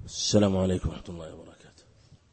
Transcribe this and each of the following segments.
السلام عليكم ورحمة الله وبركاته.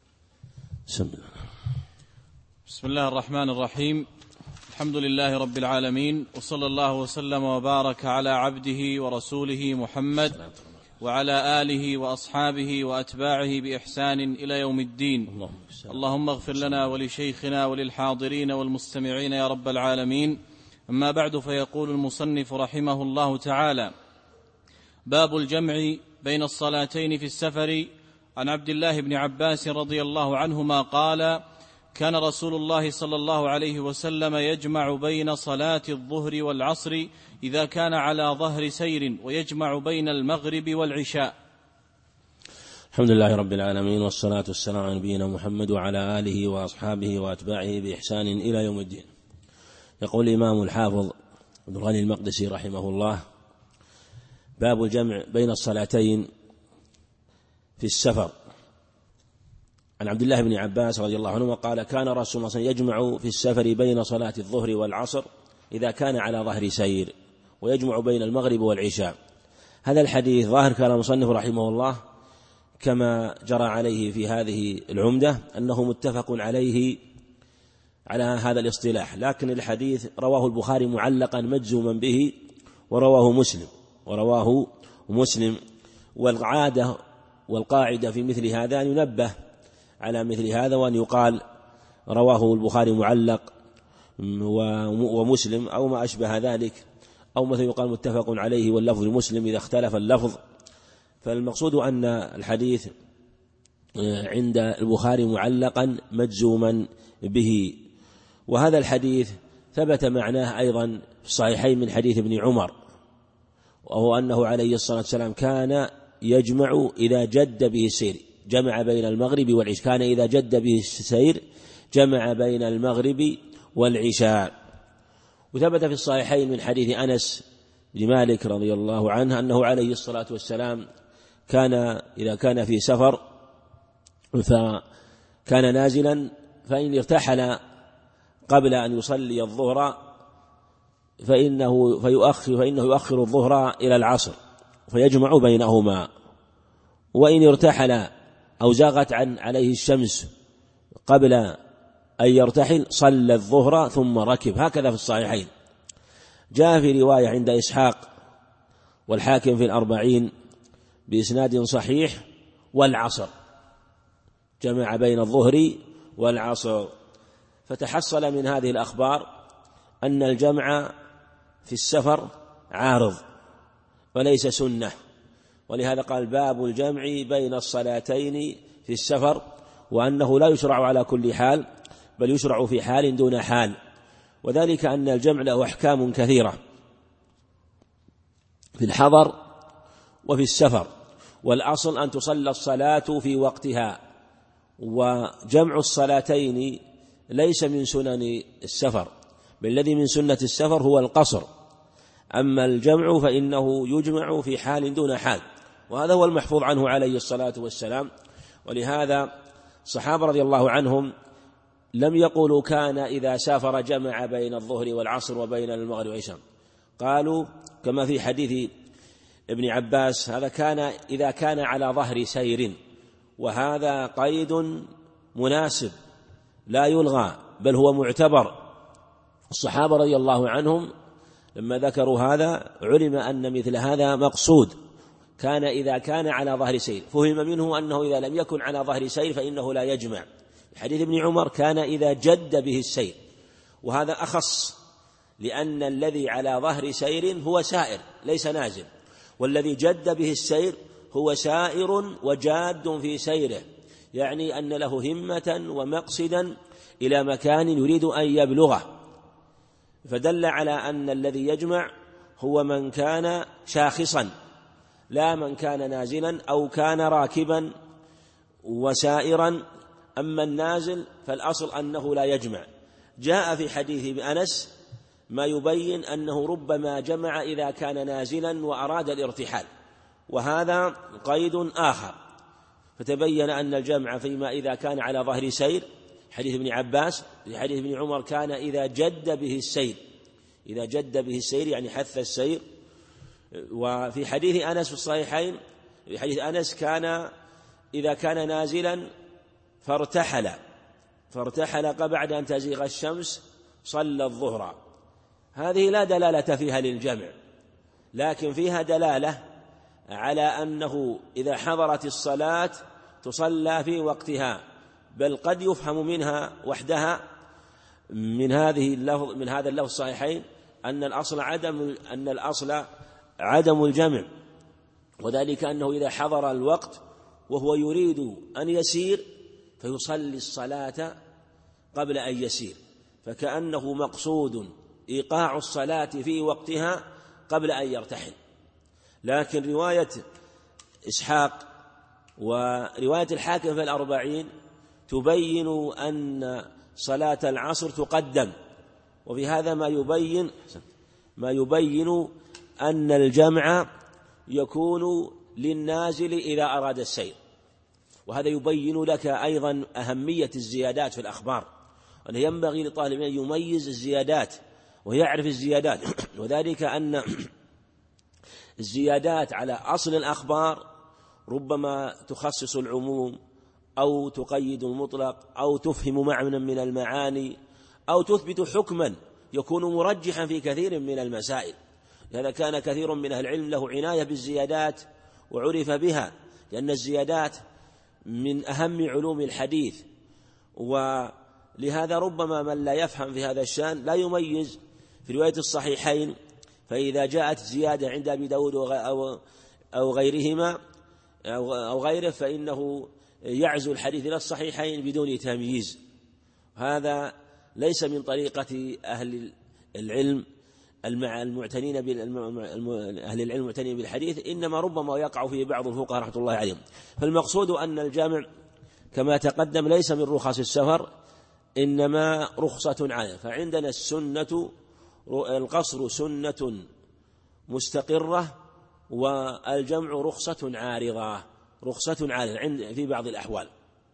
بسم الله الرحمن الرحيم. الحمد لله رب العالمين، وصلى الله وسلم وبارك على عبده ورسوله محمد وعلى آله وأصحابه وأتباعه بإحسان إلى يوم الدين. اللهم اغفر لنا ولشيخنا وللحاضرين والمستمعين يا رب العالمين. أما بعد، فيقول المصنف رحمه الله تعالى: باب الجمع بين الصلاتين في السفر. عن عبد الله بن عباس رضي الله عنهما قال: كان رسول الله صلى الله عليه وسلم يجمع بين صلاة الظهر والعصر إذا كان على ظهر سير، ويجمع بين المغرب والعشاء. الحمد لله رب العالمين، والصلاة والسلام على نبينا محمد وعلى آله وأصحابه وأتباعه بإحسان إلى يوم الدين. يقول الإمام الحافظ ابن الغني المقدسي رحمه الله: باب الجمع بين الصلاتين في السفر. عن عبد الله بن عباس رضي الله عنهما قال: كان رسول الله صلى الله عليه وسلم يجمع في السفر بين صلاة الظهر والعصر إذا كان على ظهر سير، ويجمع بين المغرب والعشاء. هذا الحديث ظاهر كلام المصنف رحمه الله كما جرى عليه في هذه العمدة أنه متفق عليه على هذا الاصطلاح، لكن الحديث رواه البخاري معلقا مجزوما به، ورواه مسلم. والعادة والقاعدة في مثل هذا أن ينبه على مثل هذا، وأن يقال رواه البخاري معلق ومسلم أو ما أشبه ذلك، أو مثل يقال متفق عليه واللفظ مسلم إذا اختلف اللفظ. فالمقصود أن الحديث عند البخاري معلقا مجزوما به. وهذا الحديث ثبت معناه أيضا في الصحيحين من حديث ابن عمر، وهو أنه عليه الصلاة والسلام كان يجمع إذا جد به السير، جمع بين المغرب والعشاء. كان إذا جد به السير جمع بين المغرب والعشاء. وثبت في الصحيحين من حديث أنس بن مالك رضي الله عنه أنه عليه الصلاة والسلام كان إذا كان في سفر فكان نازلا، فإن ارتحل قبل أن يصلي الظهر فإنه يؤخر الظهر إلى العصر فيجمع بينهما، وإن ارتحل أو زاغت عليه الشمس قبل أن يرتحل صلى الظهر ثم ركب. هكذا في الصحيحين. جاء في رواية عند إسحاق والحاكم في الأربعين بإسناد صحيح: والعصر، جمع بين الظهر والعصر. فتحصل من هذه الأخبار أن الجمع في السفر عارض وليس سنة، ولهذا قال: باب الجمع بين الصلاتين في السفر، وأنه لا يشرع على كل حال، بل يشرع في حال دون حال. وذلك أن الجمع له أحكام كثيرة في الحضر وفي السفر، والأصل أن تصلى الصلاة في وقتها. وجمع الصلاتين ليس من سنن السفر، بل الذي من سنة السفر هو القصر. أما الجمع فإنه يجمع في حال دون حال، وهذا هو المحفوظ عنه عليه الصلاة والسلام. ولهذا الصحابة رضي الله عنهم لم يقولوا كان إذا سافر جمع بين الظهر والعصر وبين المغرب والعشاء، قالوا كما في حديث ابن عباس: هذا كان إذا كان على ظهر سير. وهذا قيد مناسب لا يلغى، بل هو معتبر. الصحابة رضي الله عنهم لما ذكروا هذا علم أن مثل هذا مقصود، كان إذا كان على ظهر سير. فهم منه أنه إذا لم يكن على ظهر سير فإنه لا يجمع. حديث ابن عمر: كان إذا جد به السير. وهذا أخص، لأن الذي على ظهر سير هو سائر ليس نازل، والذي جد به السير هو سائر وجاد في سيره، يعني أن له همة ومقصدا إلى مكان يريد أن يبلغه. فدل على أن الذي يجمع هو من كان شاخصا، لا من كان نازلا أو كان راكبا وسائرا. أما النازل فالأصل أنه لا يجمع. جاء في حديث أنس ما يبين أنه ربما جمع إذا كان نازلا وأراد الارتحال، وهذا قيد آخر. فتبين أن الجمع فيما إذا كان على ظهر سير، حديث ابن عباس، في حديث ابن عمر كان إذا جد به السير، إذا جد به السير يعني حث السير. وفي حديث أنس في الصحيحين في حديث أنس كان إذا كان نازلا فارتحل بعد أن تزيغ الشمس صلى الظهر. هذه لا دلالة فيها للجمع، لكن فيها دلالة على أنه إذا حضرت الصلاة تصلى في وقتها، بل قد يفهم منها وحدها من هذا اللفظ الصحيحين أن الأصل عدم الجمع، وذلك أنه إذا حضر الوقت وهو يريد أن يسير فيصلي الصلاة قبل أن يسير، فكأنه مقصود إيقاع الصلاة في وقتها قبل أن يرتحل. لكن رواية إسحاق ورواية الحاكم في الأربعين تبين أن صلاة العصر تقدم، وفي هذا ما يبين أن الجمع يكون للنازل إذا أراد السير. وهذا يبين لك أيضا أهمية الزيادات في الأخبار، أنه ينبغي لطالب أن يميز الزيادات ويعرف الزيادات، وذلك أن الزيادات على أصل الأخبار ربما تخصص العموم أو تقيد المطلق أو تفهم معنى من المعاني أو تثبت حكما يكون مرجحا في كثير من المسائل. لهذا كان كثير من أهل العلم له عناية بالزيادات وعرف بها، لأن الزيادات من أهم علوم الحديث، ولهذا ربما من لا يفهم في هذا الشأن لا يميز في رواية الصحيحين، فإذا جاءت زيادة عند أبي داود أو غيرهما أو غيره فإنه يعزو الحديث إلى الصحيحين بدون تمييز. هذا ليس من طريقة أهل العلم المعتنين بالحديث، إنما ربما يقع فيه بعض الفقهاء رحمة الله عليهم. فالمقصود أن الجامع كما تقدم ليس من رخص السفر، إنما رخصة عامة. فعندنا القصر سنة مستقرة، والجمع رخصة عارضة في بعض الأحوال.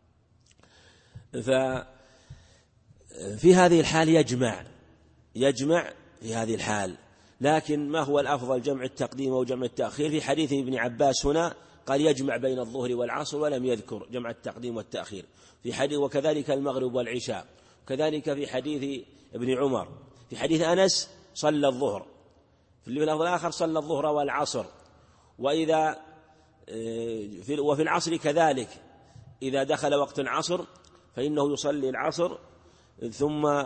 ففي هذه الحال يجمع في هذه الحال. لكن ما هو الأفضل، جمع التقديم أو جمع التأخير؟ في حديث ابن عباس هنا قال يجمع بين الظهر والعصر ولم يذكر جمع التقديم والتأخير في حديث، وكذلك المغرب والعشاء، كذلك في حديث ابن عمر. في حديث أنس صلى الظهر، في اللفظ الآخر صلى الظهر والعصر. وفي العصر كذلك إذا دخل وقت العصر فإنه يصلي العصر ثم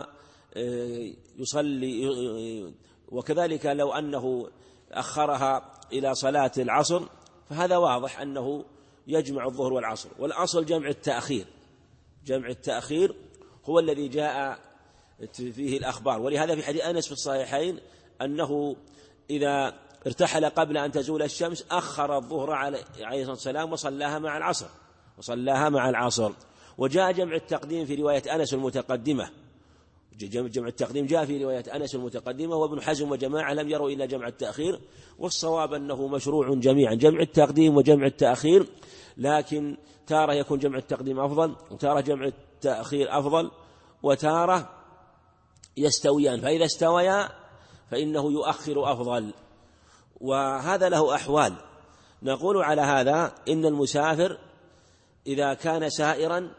يصلي، وكذلك لو أنه أخرها إلى صلاة العصر فهذا واضح أنه يجمع الظهر والعصر. والأصل جمع التأخير هو الذي جاء فيه الأخبار. ولهذا في حديث أنس في الصحيحين أنه إذا ارتحل قبل أن تزول الشمس أخر الظهر عليه الصلاة والسلام وصلاها مع العصر. وجاء جمع التقديم في رواية أنس المتقدمة، جمع التقديم جاء في رواية أنس المتقدمة، وابن حزم وجماعة لم يروا إلا جمع التأخير. والصواب أنه مشروع جميعا جمع التقديم وجمع التأخير، لكن تارة يكون جمع التقديم أفضل، وتارة جمع التأخير أفضل، وتارة يستويان، فإذا استويا فإنه يؤخر أفضل. وهذا له أحوال. نقول على هذا إن المسافر إذا كان سائرا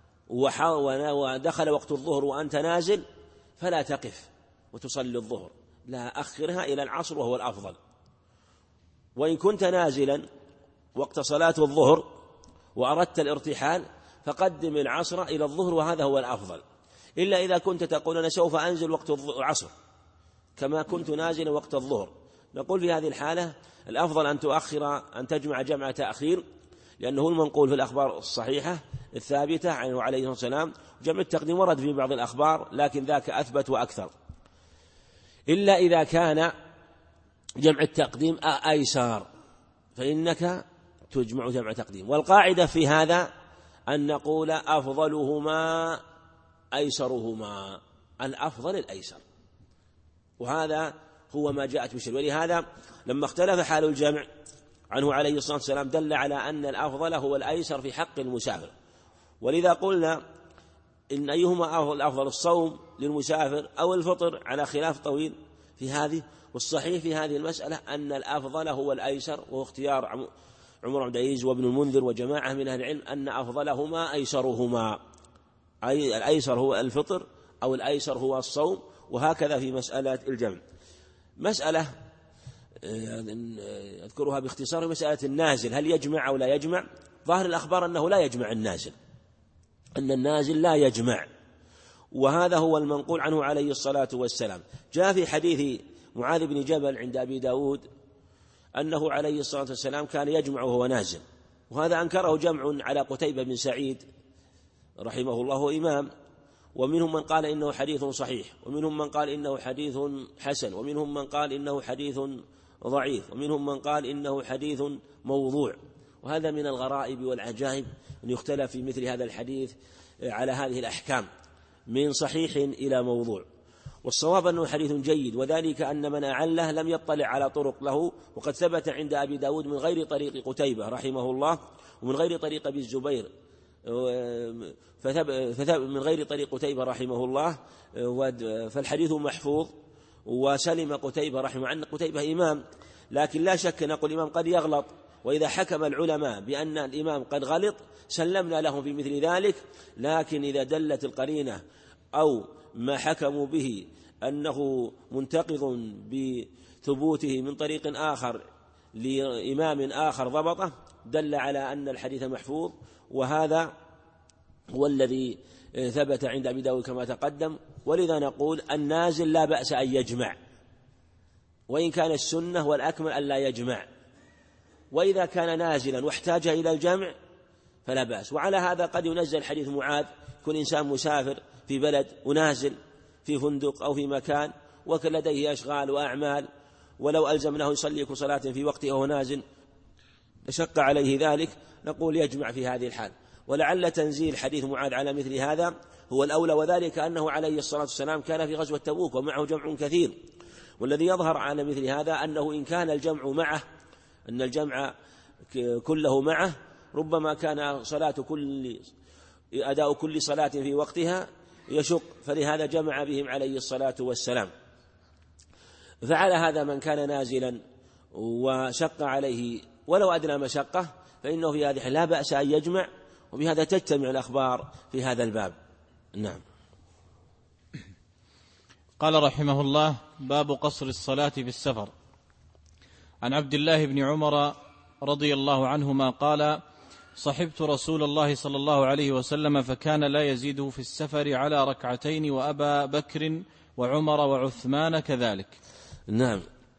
ودخل وقت الظهر وأنت نازل فلا تقف وتصلي الظهر، لا، أخرها إلى العصر وهو الأفضل. وإن كنت نازلا وقت صلاة الظهر وأردت الارتحال فقدم العصر إلى الظهر، وهذا هو الأفضل. إلا إذا كنت تقول أنا سوف أنزل وقت العصر كما كنت نازلا وقت الظهر، نقول في هذه الحالة الأفضل أن تجمع جمع تأخير، لأنه المنقول في الأخبار الصحيحة الثابتة عنه عليه الصلاة والسلام. جمع التقديم ورد في بعض الأخبار لكن ذاك أثبت وأكثر، إلا إذا كان جمع التقديم أيسر فإنك تجمع جمع تقديم. والقاعدة في هذا أن نقول أفضلهما أيسرهما، الأفضل الأيسر، وهذا هو ما جاءت بشر. ولهذا لما اختلف حال الجمع عنه عليه الصلاة والسلام دل على أن الأفضل هو الأيسر في حق المسافر. ولذا قلنا إن أيهما الأفضل، الصوم للمسافر أو الفطر، على خلاف طويل في هذه. والصحيح في هذه المسألة أن الأفضل هو الأيسر، وهو عمر بن عبد العزيز وابن المنذر وجماعة من أهل العلم أن أفضلهما أيسرهما، أي الأيسر هو الفطر أو الأيسر هو الصوم، وهكذا في مسألة الجمع. مسألة أذكرها باختصار، مسألة النازل هل يجمع أو لا يجمع؟ ظاهر الأخبار أنه لا يجمع النازل، أن النازل لا يجمع، وهذا هو المنقول عنه عليه الصلاة والسلام. جاء في حديث معاذ بن جبل عند أبي داود أنه عليه الصلاة والسلام كان يجمع وهو نازل، وهذا أنكره جمع على قتيبة بن سعيد رحمه الله إمام، ومنهم من قال إنه حديث صحيح، ومنهم من قال إنه حديث حسن، ومنهم من قال إنه حديث ضعيف، ومنهم من قال إنه حديث موضوع. وهذا من الغرائب والعجائب أن يختلف في مثل هذا الحديث على هذه الأحكام من صحيح إلى موضوع. والصواب أنه حديث جيد، وذلك أن من أعله لم يطلع على طرق له، وقد ثبت عند أبي داود من غير طريق قتيبة رحمه الله، ومن غير طريق أبي الزبير، من غير طريق قتيبة رحمه الله، فالحديث محفوظ. وسلم قتيبة رحمه، عن قتيبة إمام، لكن لا شك نقول الإمام قد يغلط، وإذا حكم العلماء بأن الإمام قد غلط سلمنا لهم في مثل ذلك، لكن إذا دلت القرينة أو ما حكموا به أنه منتقض بثبوته من طريق آخر لإمام آخر ضبطه، دل على أن الحديث محفوظ، وهذا هو الذي ثبت عند أبي داود كما تقدم. ولذا نقول النازل لا بأس أن يجمع، وإن كان السنة والأكمل أن لا يجمع، وإذا كان نازلا واحتاج إلى الجمع فلا بأس. وعلى هذا قد ينزل حديث معاذ، يكون إنسان مسافر في بلد ونازل في فندق أو في مكان ولديه أشغال وأعمال، ولو ألزمناه يصلي كل صلاة في وقته وهو نازل لشق عليه ذلك، نقول يجمع في هذه الحال. ولعل تنزيل حديث معاذ على مثل هذا هو الأولى، وذلك أنه عليه الصلاة والسلام كان في غزوة تبوك ومعه جمع كثير. والذي يظهر على مثل هذا أنه إن كان الجمع معه، أن الجمع كله معه، ربما كان أداء كل صلاة في وقتها يشق، فلهذا جمع بهم عليه الصلاة والسلام. فعلى هذا من كان نازلا وشق عليه ولو أدنى مشقة فإنه في هذه لا بأس أن يجمع، وبهذا تجتمع الأخبار في هذا الباب. نعم. قال رحمه الله: باب قصر الصلاة في السفر. عن عبد الله بن عمر رضي الله عنهما قال: صحبت رسول الله صلى الله عليه وسلم فكان لا يزيده في السفر على ركعتين، وأبا بكر وعمر وعثمان كذلك. نعم.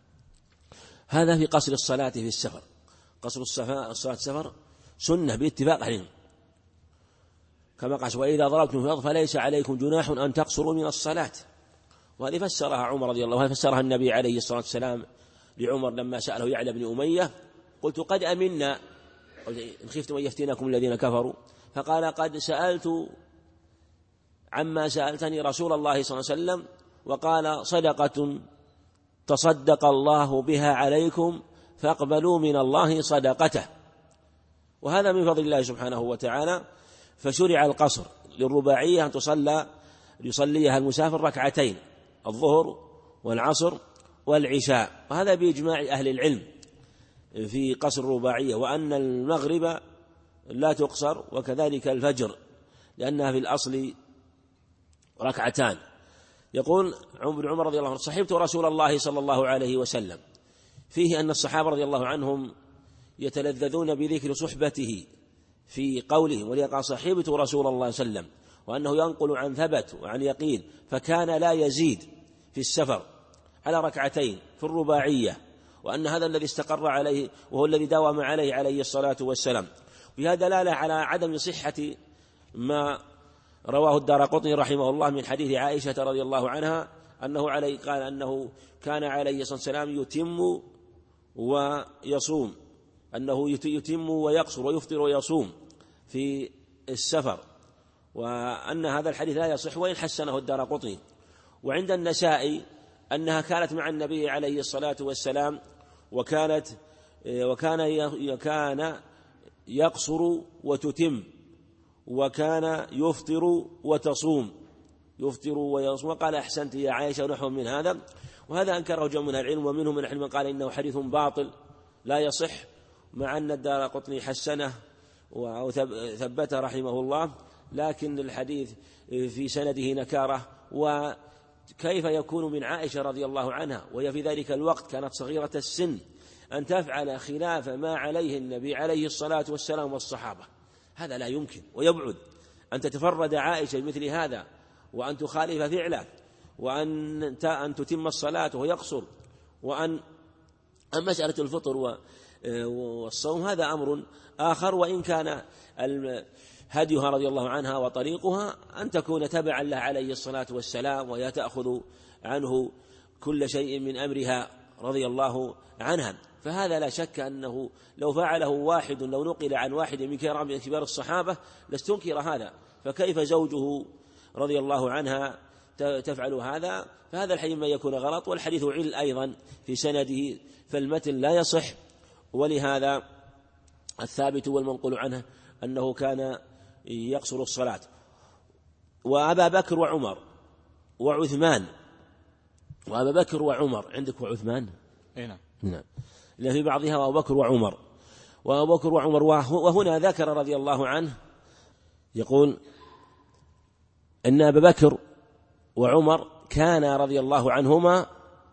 هذا في قصر الصلاة في السفر. قصر الصلاة في السفر سنة باتفاق أهلهم، كما قال: وإذا ضربتم في الأرض فليس عليكم جناح أن تقصروا من الصلاة. وهذه فسرها عمر رضي الله عنه، فسرها النبي عليه الصلاة والسلام لعمر لما سأله يعلى بن أمية: قلت قد أمنا إن خفتم أن يفتنكم الذين كفروا، فقال: قد سألت عما سألتني رسول الله صلى الله عليه وسلم، وقال: صدقة تصدق الله بها عليكم فاقبلوا من الله صدقته. وهذا من فضل الله سبحانه وتعالى. فشرع القصر للرباعية أن يصليها المسافر ركعتين، الظهر والعصر والعشاء، وهذا بإجماع أهل العلم في قصر الرباعية، وأن المغرب لا تقصر، وكذلك الفجر لأنها في الأصل ركعتان. يقول ابن عمر رضي الله عنه: صحبت رسول الله صلى الله عليه وسلم. فيه أن الصحابة رضي الله عنهم يتلذذون بذكر صحبته في قوله، وليقال صحبت رسول الله صلى الله عليه وسلم، وأنه ينقل عن ثبت وعن يقين، فكان لا يزيد في السفر على ركعتين في الرباعية، وأن هذا الذي استقر عليه وهو الذي داوم عليه عليه الصلاة والسلام. وهذا دلالة على عدم صحة ما رواه الدارقطني رحمه الله من حديث عائشة رضي الله عنها قال أنه كان عليه الصلاة والسلام يتم ويصوم، أنه يتم ويقصر ويفطر ويصوم في السفر، وأن هذا الحديث لا يصح وإن حسنه الدارقطني. وعند النسائي أنها كانت مع النبي عليه الصلاة والسلام، وكان يقصر وتتم، وكان يفطر وتصوم، يفطر ويصوم. وقال: أحسنت يا عائشة، ونحو من هذا. وهذا أنكره جمع من العلم، ومنهم من العلم قال إنه حديث باطل لا يصح، مع أن الدارقطني حسنه وثبته رحمه الله، لكن الحديث في سنده نكارة. وكيف يكون من عائشة رضي الله عنها وهي في ذلك الوقت كانت صغيرة السن أن تفعل خلاف ما عليه النبي عليه الصلاة والسلام والصحابة؟ هذا لا يمكن، ويبعد أن تتفرد عائشة بمثل هذا وأن تخالف فعله، وأن تتم الصلاة وهو يقصر، وأن مسألة الفطر والصوم هذا أمر آخر. وإن كان هديها رضي الله عنها وطريقها أن تكون تبعا له عليه الصلاة والسلام، وهي تأخذ عنه كل شيء من أمرها رضي الله عنها. فهذا لا شك أنه لو فعله واحد، لو نقل عن واحد من كبار الصحابة لاستنكر هذا، فكيف زوجه رضي الله عنها تفعل هذا؟ فهذا الحديث ما يكون غلط، والحديث عل أيضا في سنده، فالمتن لا يصح. ولهذا الثابت والمنقول عنه أنه كان يقصر الصلاة. وأبا بكر وعمر وعثمان، وأبا بكر وعمر عندك وعثمان؟ نعم، لا في بعضها وأبو بكر وعمر، وأبو بكر وعمر. وهنا ذكر رضي الله عنه يقول أن أبا بكر وعمر كان رضي الله عنهما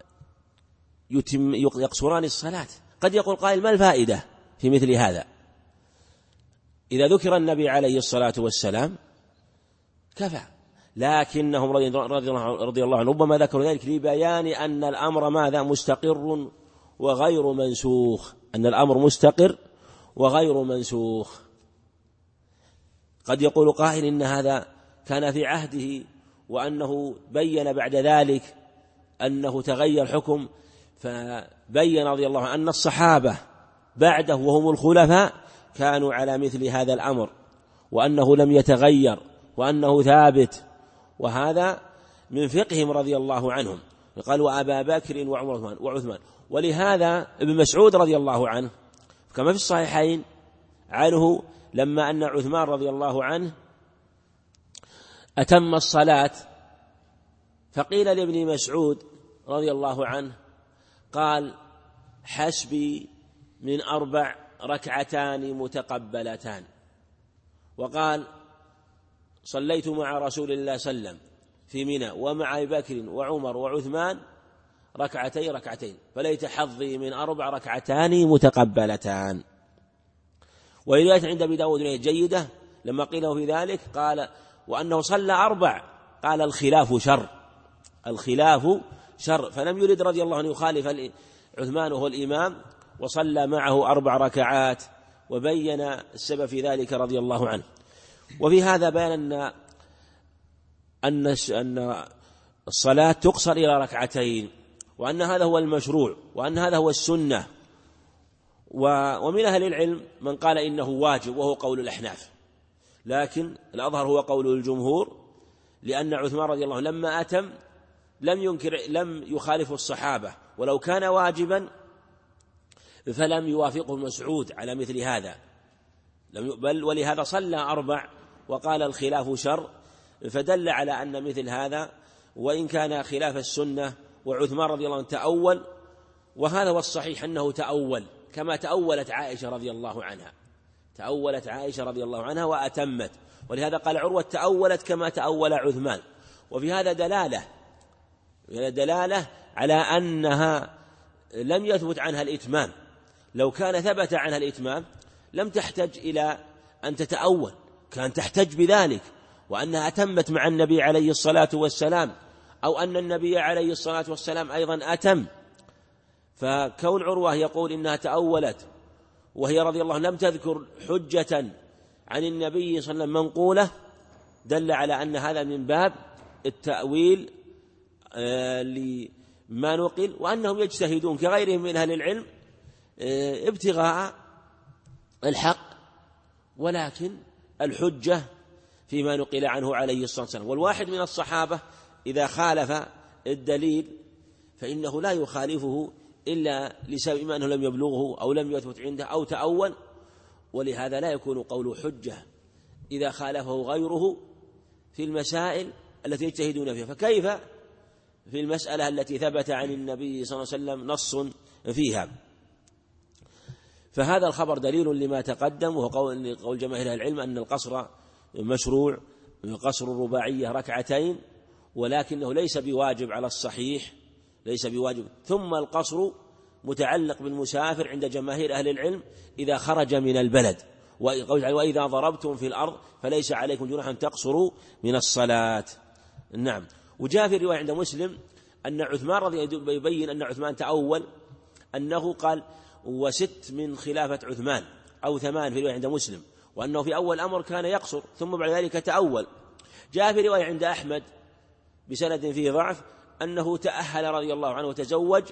يقصران الصلاة. قد يقول قائل: ما الفائدة في مثل هذا؟ إذا ذكر النبي عليه الصلاة والسلام كفى، لكنهم رضي الله عنهم ربما ذكروا ذلك لبيان أن الأمر ماذا؟ مستقر وغير منسوخ، أن الأمر مستقر وغير منسوخ. قد يقول قائل إن هذا كان في عهده، وأنه بين بعد ذلك أنه تغير حكم، فبين رضي الله عنه أن الصحابة بعده وهم الخلفاء كانوا على مثل هذا الأمر، وأنه لم يتغير، وأنه ثابت، وهذا من فقههم رضي الله عنهم. قالوا أبا بكر وعمر وعثمان. ولهذا ابن مسعود رضي الله عنه كما في الصحيحين عنه لما أن عثمان رضي الله عنه أتم الصلاة، فقيل لابن مسعود رضي الله عنه قال: حسبي من 4 ركعتان متقبلتان. وقال: صليت مع رسول الله صلى الله عليه وسلم في منى ومع أبي بكر وعمر وعثمان ركعتين، فليت حظي من 4 ركعتان متقبلتان. ورواية عند أبي داود جيدة لما قيله في ذلك قال: وأنه صلى 4، قال: الخلاف شر، فلم يرد رضي الله عنه يخالف عثمان وهو الإمام، وصلى معه 4 ركعات، وبين السبب في ذلك رضي الله عنه. وفي هذا بيان أن الصلاة تقصر إلى 2 ركعتين، وأن هذا هو المشروع، وأن هذا هو السنة. ومن أهل العلم من قال إنه واجب، وهو قول الأحناف، لكن الأظهر هو قول الجمهور، لأن عثمان رضي الله عنه لما أتم لم يخالف الصحابة، ولو كان واجبا فلم يوافقه مسعود على مثل هذا، بل ولهذا صلى 4 وقال: الخلاف شر، فدل على أن مثل هذا وإن كان خلاف السنة. وعثمان رضي الله عنه تأول، وهذا هو الصحيح أنه تأول كما تأولت عائشة رضي الله عنها وأتمت. ولهذا قال عروة: تأولت كما تأول عثمان. وفي هذا دلالة على أنها لم يثبت عنها الإتمام. لو كان ثبت عنها الإتمام لم تحتج إلى أن تتأول، كان تحتج بذلك، وأنها أتمت مع النبي عليه الصلاة والسلام، أو أن النبي عليه الصلاة والسلام أيضا أتم. فكون عروة يقول إنها تأولت وهي رضي الله عنها لم تذكر حجة عن النبي صلى الله عليه وسلم منقولة، دل على أن هذا من باب التأويل لما نقل، وأنهم يجتهدون كغيرهم من أهل العلم ابتغاء الحق، ولكن الحجة فيما نقل عنه عليه الصلاة والسلام. والواحد من الصحابة إذا خالف الدليل فإنه لا يخالفه إلا لسبب ما أنه لم يبلغه أو لم يثبت عنده أو تأول، ولهذا لا يكون قوله حجة إذا خالفه غيره في المسائل التي يجتهدون فيها، فكيف في المسألة التي ثبت عن النبي صلى الله عليه وسلم نص فيها؟ فهذا الخبر دليل لما تقدم، وهو قول جماهير أهل العلم أن القصر مشروع، قصر الرباعية ركعتين، ولكنه ليس بواجب على الصحيح، ليس بواجب. ثم القصر متعلق بالمسافر عند جماهير أهل العلم إذا خرج من البلد، وإذا ضربتم في الأرض فليس عليكم جناح أن تقصروا من الصلاة. نعم. وجاء في رواية عند مسلم أن عثمان رضي الله عنه يبين أن عثمان تأول، أنه قال وست من خلافة عثمان أو 8 في رواية عند مسلم، وأنه في أول أمر كان يقصر ثم بعد ذلك تأول. جاء في رواية عند أحمد بسند فيه ضعف أنه تأهل رضي الله عنه وتزوج،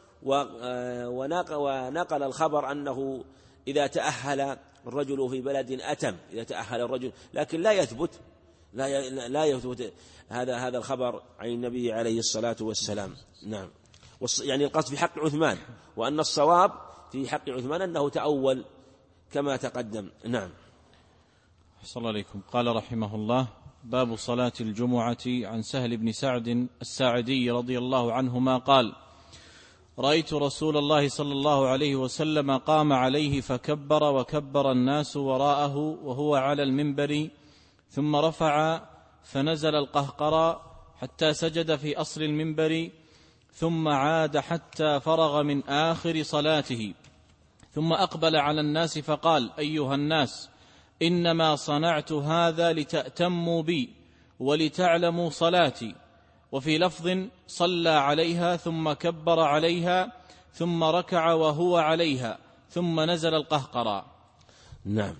ونقل الخبر أنه إذا تأهل الرجل في بلد أتم، إذا تأهل الرجل، لكن لا يثبت هذا الخبر عن النبي عليه الصلاة والسلام. نعم. يعني القصد في حق عثمان، وأن الصواب في حق عثمان أنه تأول كما تقدم. نعم. أحسن الله عليكم. قال رحمه الله: باب صلاة الجمعة. عن سهل بن سعد الساعدي رضي الله عنهما قال: رأيت رسول الله صلى الله عليه وسلم قام عليه فكبر، وكبر الناس وراءه وهو على المنبر، ثم رفع فنزل القهقرى حتى سجد في أصل المنبر، ثم عاد حتى فرغ من آخر صلاته، ثم أقبل على الناس فقال: أيها الناس، إنما صنعت هذا لتأتموا بي ولتعلموا صلاتي. وفي لفظ: صلى عليها ثم كبر عليها ثم ركع وهو عليها ثم نزل القهقرى. نعم.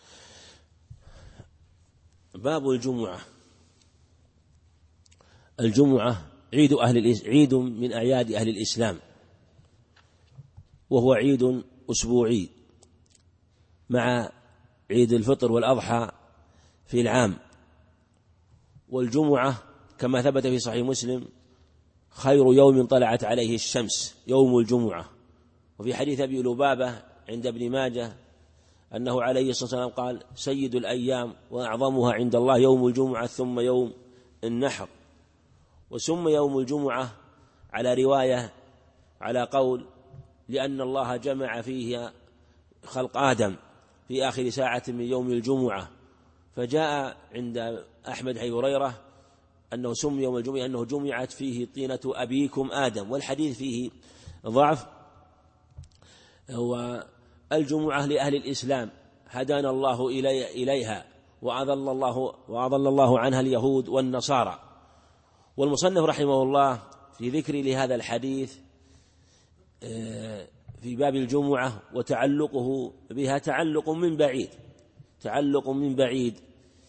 باب الجمعة. الجمعة عيد من أعياد أهل الإسلام، وهو عيد أسبوعي مع عيد الفطر والأضحى في العام. والجمعة كما ثبت في صحيح مسلم خير يوم طلعت عليه الشمس يوم الجمعة. وفي حديث أبي لبابة عند ابن ماجه أنه عليه الصلاة والسلام قال: سيد الأيام وأعظمها عند الله يوم الجمعة ثم يوم النحر. وسمي يوم الجمعة على رواية على قول لأن الله جمع فيه خلق آدم في آخر ساعة من يوم الجمعة. فجاء عند أحمد حي هريرة أنه سمي يوم الجمعة أنه جمعت فيه طينة أبيكم آدم، والحديث فيه ضعف. والجمعة لأهل الإسلام هدانا الله إليها، وأضل الله عنها اليهود والنصارى. والمصنف رحمه الله في ذكر لهذا الحديث في باب الجمعة وتعلقه بها تعلق من بعيد،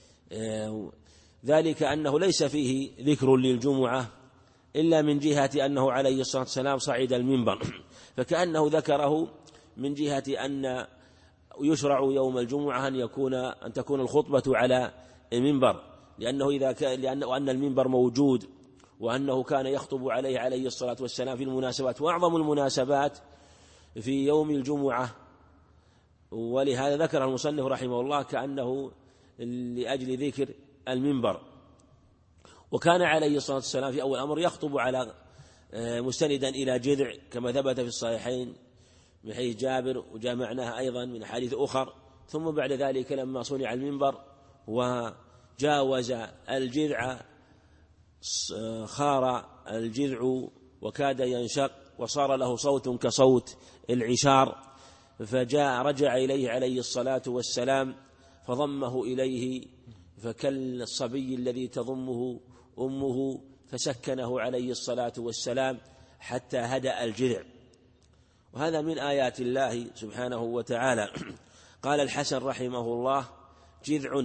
ذلك أنه ليس فيه ذكر للجمعة إلا من جهة أنه عليه الصلاة والسلام صعد المنبر، فكأنه ذكره من جهة أن يشرع يوم الجمعة أن تكون الخطبة على المنبر، لأن المنبر موجود، وأنه كان يخطب عليه الصلاة والسلام في المناسبات، وأعظم المناسبات في يوم الجمعة. ولهذا ذكر المصنف رحمه الله كأنه لأجل ذكر المنبر. وكان عليه الصلاة والسلام في أول أمر يخطب على مستندا إلى جذع كما ثبت في الصحيحين من حديث جابر، وجاء معناها أيضا من حديث أخر. ثم بعد ذلك لما صنع المنبر وجاوز الجذع خار الجذع وكاد ينشق وصار له صوت كصوت العشار، رجع إليه عليه الصلاة والسلام فضمه إليه فكالصبي الذي تضمه أمه، فسكنه عليه الصلاة والسلام حتى هدأ الجذع. وهذا من آيات الله سبحانه وتعالى. قال الحسن رحمه الله: جذع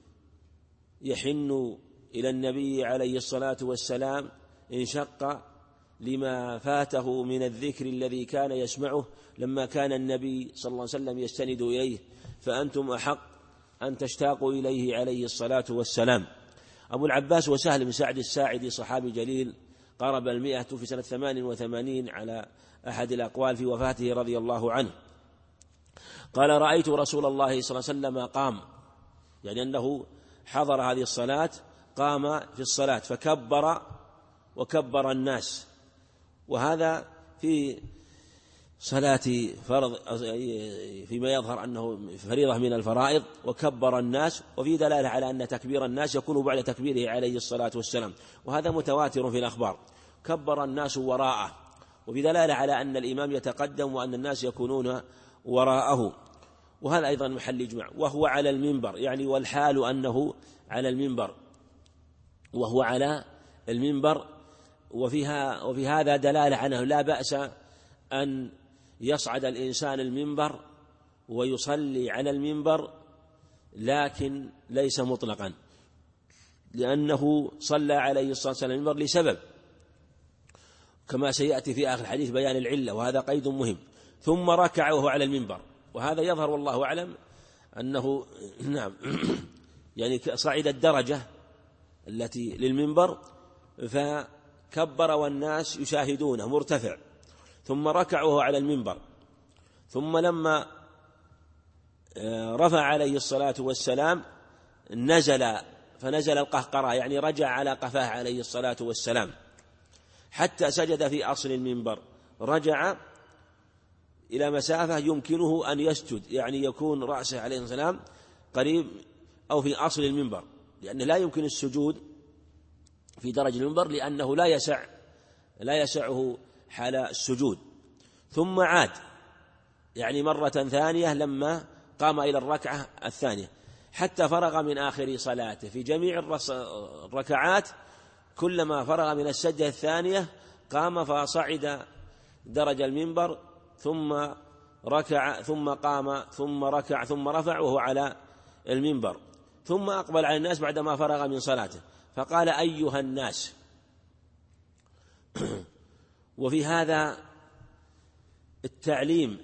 يحن إلى النبي عليه الصلاة والسلام انشق لما فاته من الذكر الذي كان يسمعه لما كان النبي صلى الله عليه وسلم يستند إليه، فأنتم أحق أن تشتاقوا إليه عليه الصلاة والسلام. أبو العباس وسهل بن سعد الساعدي صحابي جليل قارب 100 في سنة 88 على أحد الأقوال في وفاته رضي الله عنه. قال: رأيت رسول الله صلى الله عليه وسلم قام، يعني أنه حضر هذه الصلاة، قام في الصلاة فكبر وكبر الناس. وهذا في صلاة فرض فيما يظهر أنه فريضة من الفرائض، وكبر الناس، وفي دلالة على أن تكبير الناس يكون بعد تكبيره عليه الصلاة والسلام، وهذا متواتر في الأخبار. كبر الناس وراءه، وفي دلالة على أن الإمام يتقدم وأن الناس يكونون وراءه، وهذا أيضا محل إجماع. وهو على المنبر، يعني والحال أنه على المنبر، وهو على المنبر. وفي هذا دلالة عنه لا بأس أن يصعد الإنسان المنبر ويصلي على المنبر، لكن ليس مطلقا، لأنه صلى عليه الصلاة والسلام المنبر لسبب، كما سيأتي في آخر الحديث بيان العلة، وهذا قيد مهم. ثم ركع وهو على المنبر، وهذا يظهر والله أعلم أنه نعم يعني صعد الدرجة التي للمنبر فكبر والناس يشاهدونه مرتفع، ثم ركع وهو على المنبر، ثم لما رفع عليه الصلاة والسلام فنزل القهقرة، يعني رجع على قفاه عليه الصلاة والسلام حتى سجد في أصل المنبر، رجع إلى مسافة يمكنه أن يسجد، يعني يكون رأسه عليه السلام قريب أو في أصل المنبر، لأنه لا يمكن السجود في درج المنبر لأنه لا يسعه حال السجود. ثم عاد يعني مرة ثانية لما قام إلى الركعة الثانية حتى فرغ من آخر صلاته. في جميع الركعات كلما فرغ من السجدة الثانية قام فصعد درج المنبر، ثم ركع، ثم قام، ثم ركع، ثم رفع وهو على المنبر، ثم أقبل على الناس بعدما فرغ من صلاته فقال: أيها الناس. وفي هذا التعليم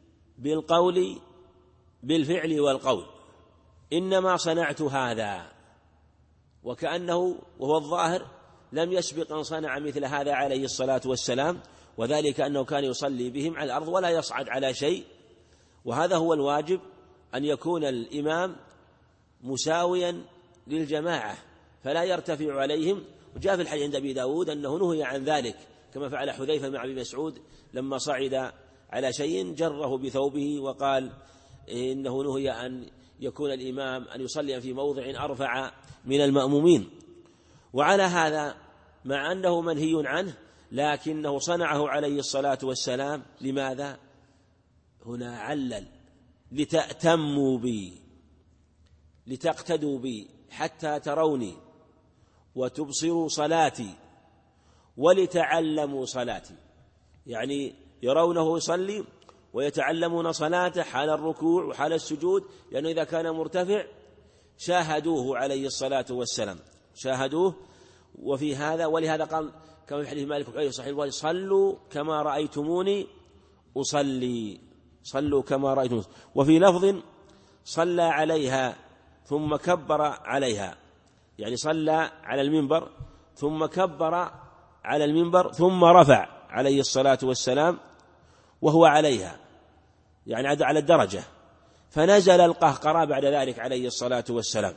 بالفعل والقول، إنما صنعت هذا، وكأنه وهو الظاهر لم يسبق أن صنع مثل هذا عليه الصلاة والسلام، وذلك أنه كان يصلي بهم على الأرض ولا يصعد على شيء، وهذا هو الواجب، أن يكون الإمام مساويا للجماعة فلا يرتفع عليهم. وجاء في الحديث عند أبي داود أنه نهي عن ذلك، كما فعل حذيفة مع أبي مسعود لما صعد على شيء جره بثوبه وقال إنه نهي أن يكون الإمام أن يصلي في موضع أرفع من المأمومين. وعلى هذا مع أنه منهي عنه لكنه صنعه عليه الصلاة والسلام. لماذا؟ هنا علل: لتأتموا بي، لتقتدوا بي حتى تروني وتبصروا صلاتي ولتعلموا صلاتي، يعني يرونه يصلي ويتعلمون صلاته حال الركوع وحال السجود، لأنه إذا كان مرتفع شاهدوه عليه الصلاة والسلام، شاهدوه. وفي هذا ولهذا قال كما في حديث مالك في صحيح البخاري: صلوا كما رأيتموني أصلي، صلوا كما رأيتموني. وفي لفظ: صلى عليها ثم كبر عليها، يعني صلى على المنبر ثم كبر على المنبر ثم رفع عليه الصلاة والسلام وهو عليها، يعني على الدرجة، فنزل القهقرى بعد ذلك عليه الصلاة والسلام.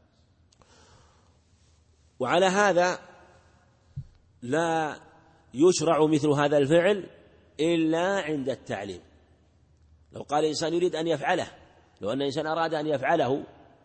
وعلى هذا لا يشرع مثل هذا الفعل إلا عند التعليم. لو قال الإنسان يريد أن يفعله، لو أن الإنسان أراد أن يفعله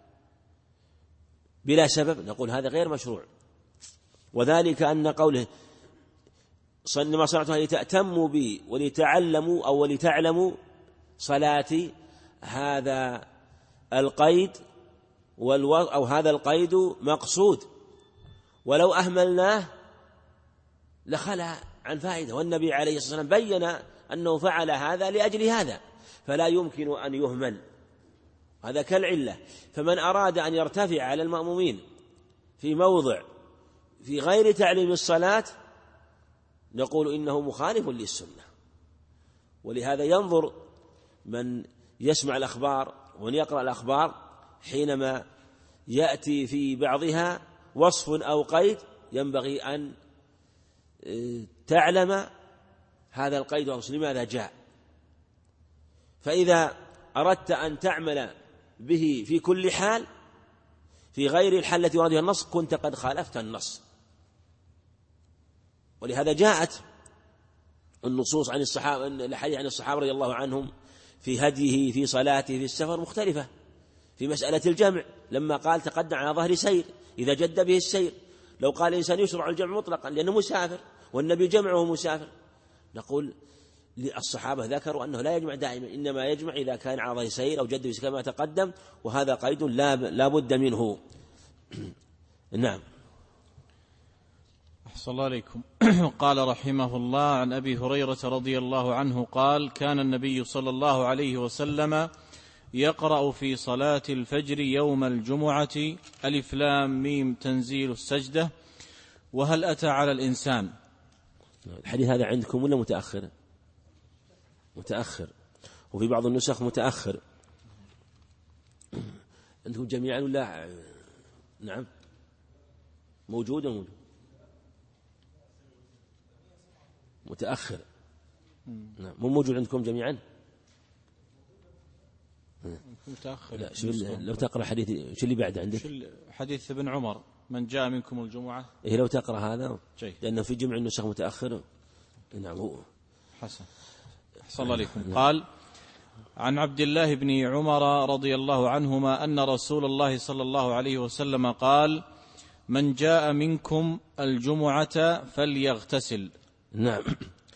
بلا سبب نقول هذا غير مشروع، وذلك أن قوله ما صنعتها لتأتموا بي ولتعلموا أو ولتعلموا صلاتي، هذا القيد أو هذا القيد مقصود، ولو أهملناه لخلى عن فائدة، والنبي عليه الصلاة والسلام بين أنه فعل هذا لأجل هذا، فلا يمكن أن يهمل، هذا كالعلة. فمن أراد أن يرتفع على المأمومين في موضع في غير تعليم الصلاة نقول إنه مخالف للسنة. ولهذا ينظر من يسمع الأخبار ومن يقرأ الأخبار حينما يأتي في بعضها وصف أو قيد ينبغي أن تعلم هذا القيد لماذا جاء، فإذا أردت أن تعمل به في كل حال في غير الحال التي ورد النص كنت قد خالفت النص. ولهذا جاءت النصوص عن الصحابة، الحديث عن الصحابة رضي الله عنهم في هديه في صلاته في السفر مختلفة في مسألة الجمع، لما قال تقدم على ظهر سير إذا جد به السير. لو قال الإنسان يشرع الجمع مطلقا لأنه مسافر والنبي جمعه مسافر، نقول الصحابة ذكروا أنه لا يجمع دائما، إنما يجمع إذا كان على ظهر سير أو جد به كما تقدم، وهذا قيد لا بد منه. نعم. أحسن الله عليكم. قال رحمه الله: عن أبي هريرة رضي الله عنه قال: كان النبي صلى الله عليه وسلم يقرأ في صلاة الفجر يوم الجمعة ألف لام ميم تنزيل السجدة وهل أتى على الإنسان. الحديث هذا عندكم ولا متأخر؟ متأخر، وفي بعض النسخ متأخر عندكم جميعا ولا؟ نعم موجود ولا متأخر؟ نعم مو موجود عندكم جميعا؟ متأخر. لا لو تقرأ حديث شو اللي بعد عندك؟ حديث ابن عمر: من جاء منكم الجمعة. إيه لو تقرأ هذا جيد. لأنه في جمع النسخ متأخر. نعم هو حسن. أحسن الله عليكم. قال: عن عبد الله بن عمر رضي الله عنهما أن رسول الله صلى الله عليه وسلم قال: من جاء منكم الجمعة فليغتسل. نعم.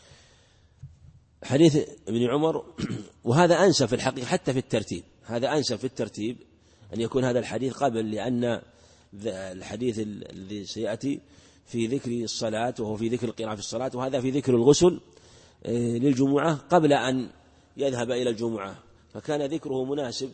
حديث ابن عمر، وهذا أنسب في الحقيقة حتى في الترتيب، هذا أنسب في الترتيب أن يكون هذا الحديث قبل، لأن الحديث الذي سيأتي في ذكر الصلاة وهو في ذكر القراءة في الصلاة، وهذا في ذكر الغسل للجمعة قبل أن يذهب إلى الجمعة، فكان ذكره مناسب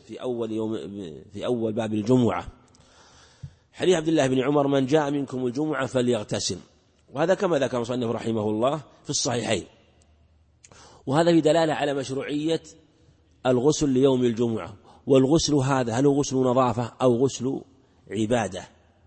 في أول باب الجمعة. حديث عبد الله بن عمر: من جاء منكم الجمعة فليغتسل، وهذا كما ذكر المصنف رحمه الله في الصحيحين، وهذا في دلالة على مشروعية الغسل ليوم الجمعة. والغسل هذا هل هو غسل نظافة أو غسل عبادة؟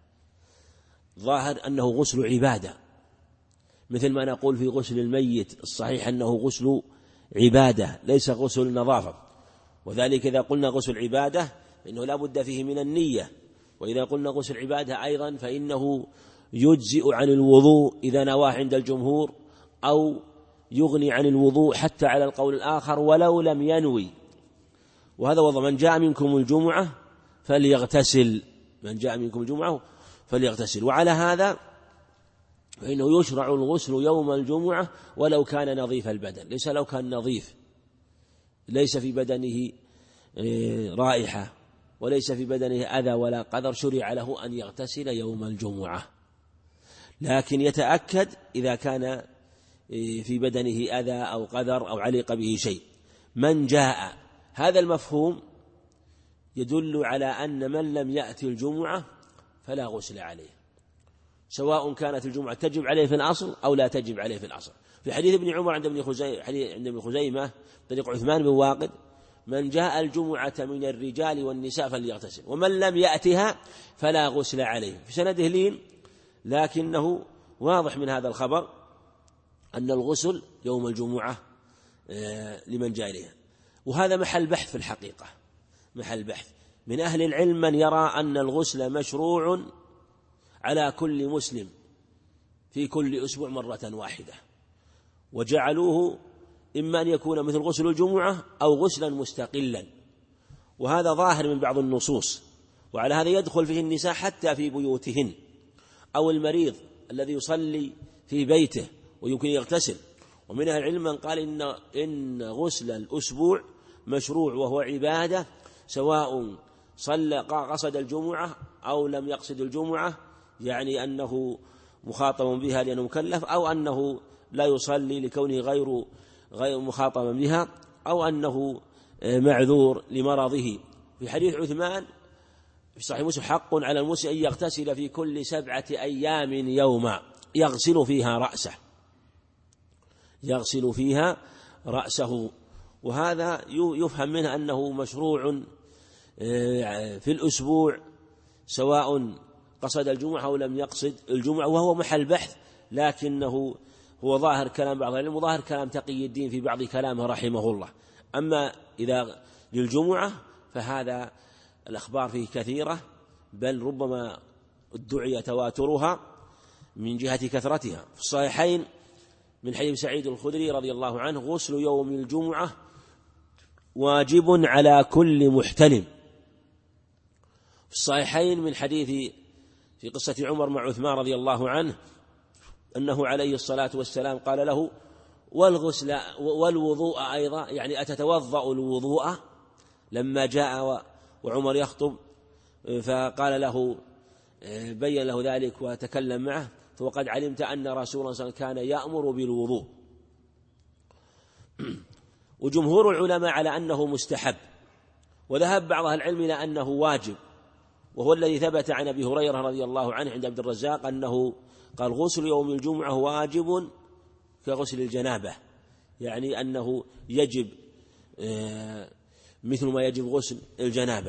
ظاهر أنه غسل عبادة، مثل ما نقول في غسل الميت الصحيح أنه غسل عبادة ليس غسل نظافة، وذلك إذا قلنا غسل عبادة فإنه لا بد فيه من النية، وإذا قلنا غسل عبادة أيضا فإنه يجزئ عن الوضوء إذا نواه عند الجمهور، أو يغني عن الوضوء حتى على القول الآخر ولو لم ينوي. وهذا وضع من جاء منكم الجمعة فليغتسل، من جاء منكم الجمعة فليغتسل. وعلى هذا فإنه يشرع الغسل يوم الجمعة ولو كان نظيف البدن، ليس لو كان نظيف ليس في بدنه رائحة وليس في بدنه أذى ولا قدر، شرع له أن يغتسل يوم الجمعة، لكن يتأكد إذا كان في بدنه أذى أو قدر أو علق به شيء. من جاء، هذا المفهوم يدل على أن من لم يأتي الجمعة فلا غسل عليه، سواء كانت الجمعة تجب عليه في الأصل أو لا تجب عليه في الأصل. في حديث ابن عمر عند ابن خزيمة طريق عثمان بن واقد: من جاء الجمعة من الرجال والنساء فليغتسل، ومن لم يأتها فلا غسل عليه. في سنده لين، لكنه واضح من هذا الخبر أن الغسل يوم الجمعة لمن جاء إليها. وهذا محل بحث في الحقيقة، محل بحث من أهل العلم من يرى أن الغسل مشروع على كل مسلم في كل أسبوع مرة واحدة، وجعلوه إما أن يكون مثل غسل الجمعة أو غسلا مستقلا، وهذا ظاهر من بعض النصوص. وعلى هذا يدخل فيه النساء حتى في بيوتهن، أو المريض الذي يصلي في بيته ويمكن يغتسل. ومن أهل العلم من قال إن غسل الأسبوع مشروع وهو عبادة، سواء قصد الجمعة أو لم يقصد الجمعة، يعني أنه مخاطب بها لأنه مكلف، أو أنه لا يصلي لكونه غير مخاطبا بها، أو أنه معذور لمرضه. في حديث عثمان في صحيح مسلم: حق على المسلم أن يغتسل في كل 7 أيام يوما يغسل فيها رأسه. وهذا يفهم منه أنه مشروع في الأسبوع سواء قصد الجمعة أو لم يقصد الجمعة، وهو محل بحث، لكنه هو ظاهر كلام بعض العلم وظاهر كلام تقي الدين في بعض كلامه رحمه الله. أما إذا للجمعة فهذا الأخبار فيه كثيرة، بل ربما ادعي تواترها من جهة كثرتها. في الصحيحين من حديث سعيد الخدري رضي الله عنه: غسل يوم الجمعة واجب على كل محتلم. في الصحيحين من حديث في قصة عمر مع عثمان رضي الله عنه أنه عليه الصلاة والسلام قال له: والغسل والوضوء أيضا، يعني أتتوضأ الوضوء؟ لما جاء وعمر يخطب فقال له، بين له ذلك وتكلم معه: وقد علمت أن رسول الله صلى الله عليه وسلم كان يأمر بالوضوء. وجمهور العلماء على أنه مستحب، وذهب بعض أهل العلم إلى أنه واجب، وهو الذي ثبت عن أبي هريرة رضي الله عنه عند عبد الرزاق أنه قال: غسل يوم الجمعة واجب كغسل الجنابة، يعني أنه يجب مثل ما يجب غسل الجنابة.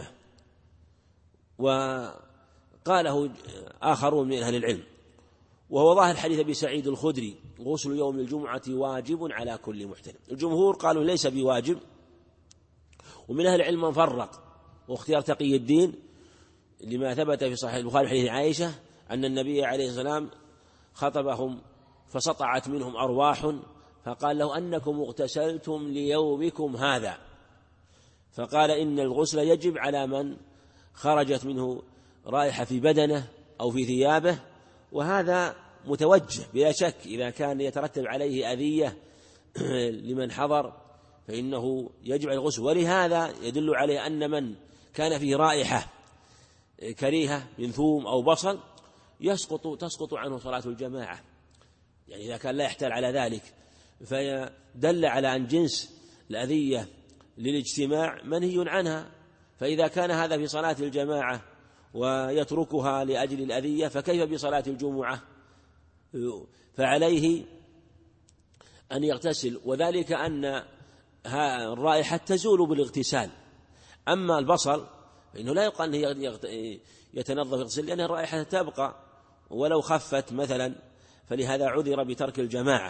وقاله آخرون من أهل العلم، وهو ظاهر حديث أبي سعيد الخدري: غسل يوم الجمعة واجب على كل محتلم. الجمهور قالوا ليس بواجب، ومن أهل العلم من فرق، واختيار تقي الدين لما ثبت في صحيح البخاري حديث عائشة أن النبي عليه السلام خطبهم فسطعت منهم أرواح، فقال: له أنكم اغتسلتم ليومكم هذا. فقال: إن الغسل يجب على من خرجت منه رائحة في بدنه أو في ثيابه، وهذا متوجه بلا شك. إذا كان يترتب عليه أذية لمن حضر فإنه يجب على الغسل. ولهذا يدل عليه أن من كان فيه رائحة كريهة من ثوم أو بصل تسقط عنه صلاة الجماعة، يعني إذا كان لا يحتال على ذلك، فدل على أن جنس الأذية للاجتماع منهي عنها. فإذا كان هذا في صلاة الجماعة ويتركها لأجل الأذية، فكيف بصلاة الجمعة؟ فعليه أن يغتسل، وذلك أن الرائحة تزول بالاغتسال. أما البصل فإنه لا يقال أنه يتنظف يغتسل، لأن الرائحة تبقى ولو خفت مثلا، فلهذا عذر بترك الجماعة.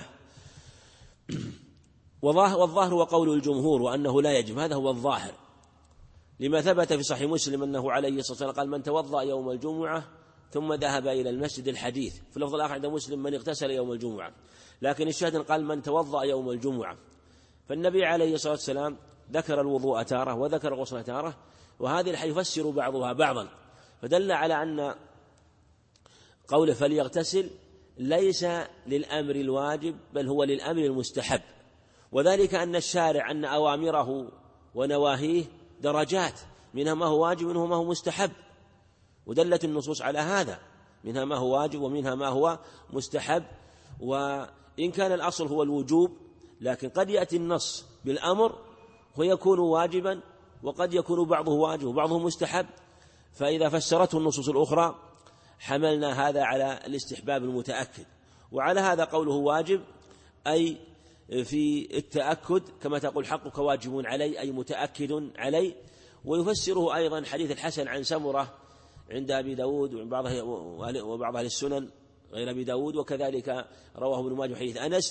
والظاهر وقول الجمهور وأنه لا يجب، هذا هو الظاهر، لما ثبت في صحيح مسلم أنه عليه الصلاة والسلام قال: من توضأ يوم الجمعة ثم ذهب إلى المسجد. الحديث في اللفظ الآخر عند مسلم: من اغتسل يوم الجمعة، لكن الشاهد قال: من توضأ يوم الجمعة. فالنبي عليه الصلاة والسلام ذكر الوضوء تارة وذكر الغسل تارة، وهذه الحديث يفسر بعضها بعضا، فدل على أن قوله فليغتسل ليس للأمر الواجب، بل هو للأمر المستحب، وذلك أن الشارع أن أوامره ونواهيه درجات، منها ما هو واجب ومنها ما هو مستحب، ودلت النصوص على هذا، منها ما هو واجب ومنها ما هو مستحب. وإن كان الأصل هو الوجوب، لكن قد يأتي النص بالأمر ويكون واجبا، وقد يكون بعضه واجب وبعضه مستحب، فإذا فسرته النصوص الأخرى حملنا هذا على الاستحباب المتأكد. وعلى هذا قوله واجب أي في التأكد، كما تقول حقك واجب علي أي متأكد علي. ويفسره أيضا حديث الحسن عن سمرة عند أبي داود وبعض أهل السنن غير أبي داود، وكذلك رواه ابن ماجه حديث أنس: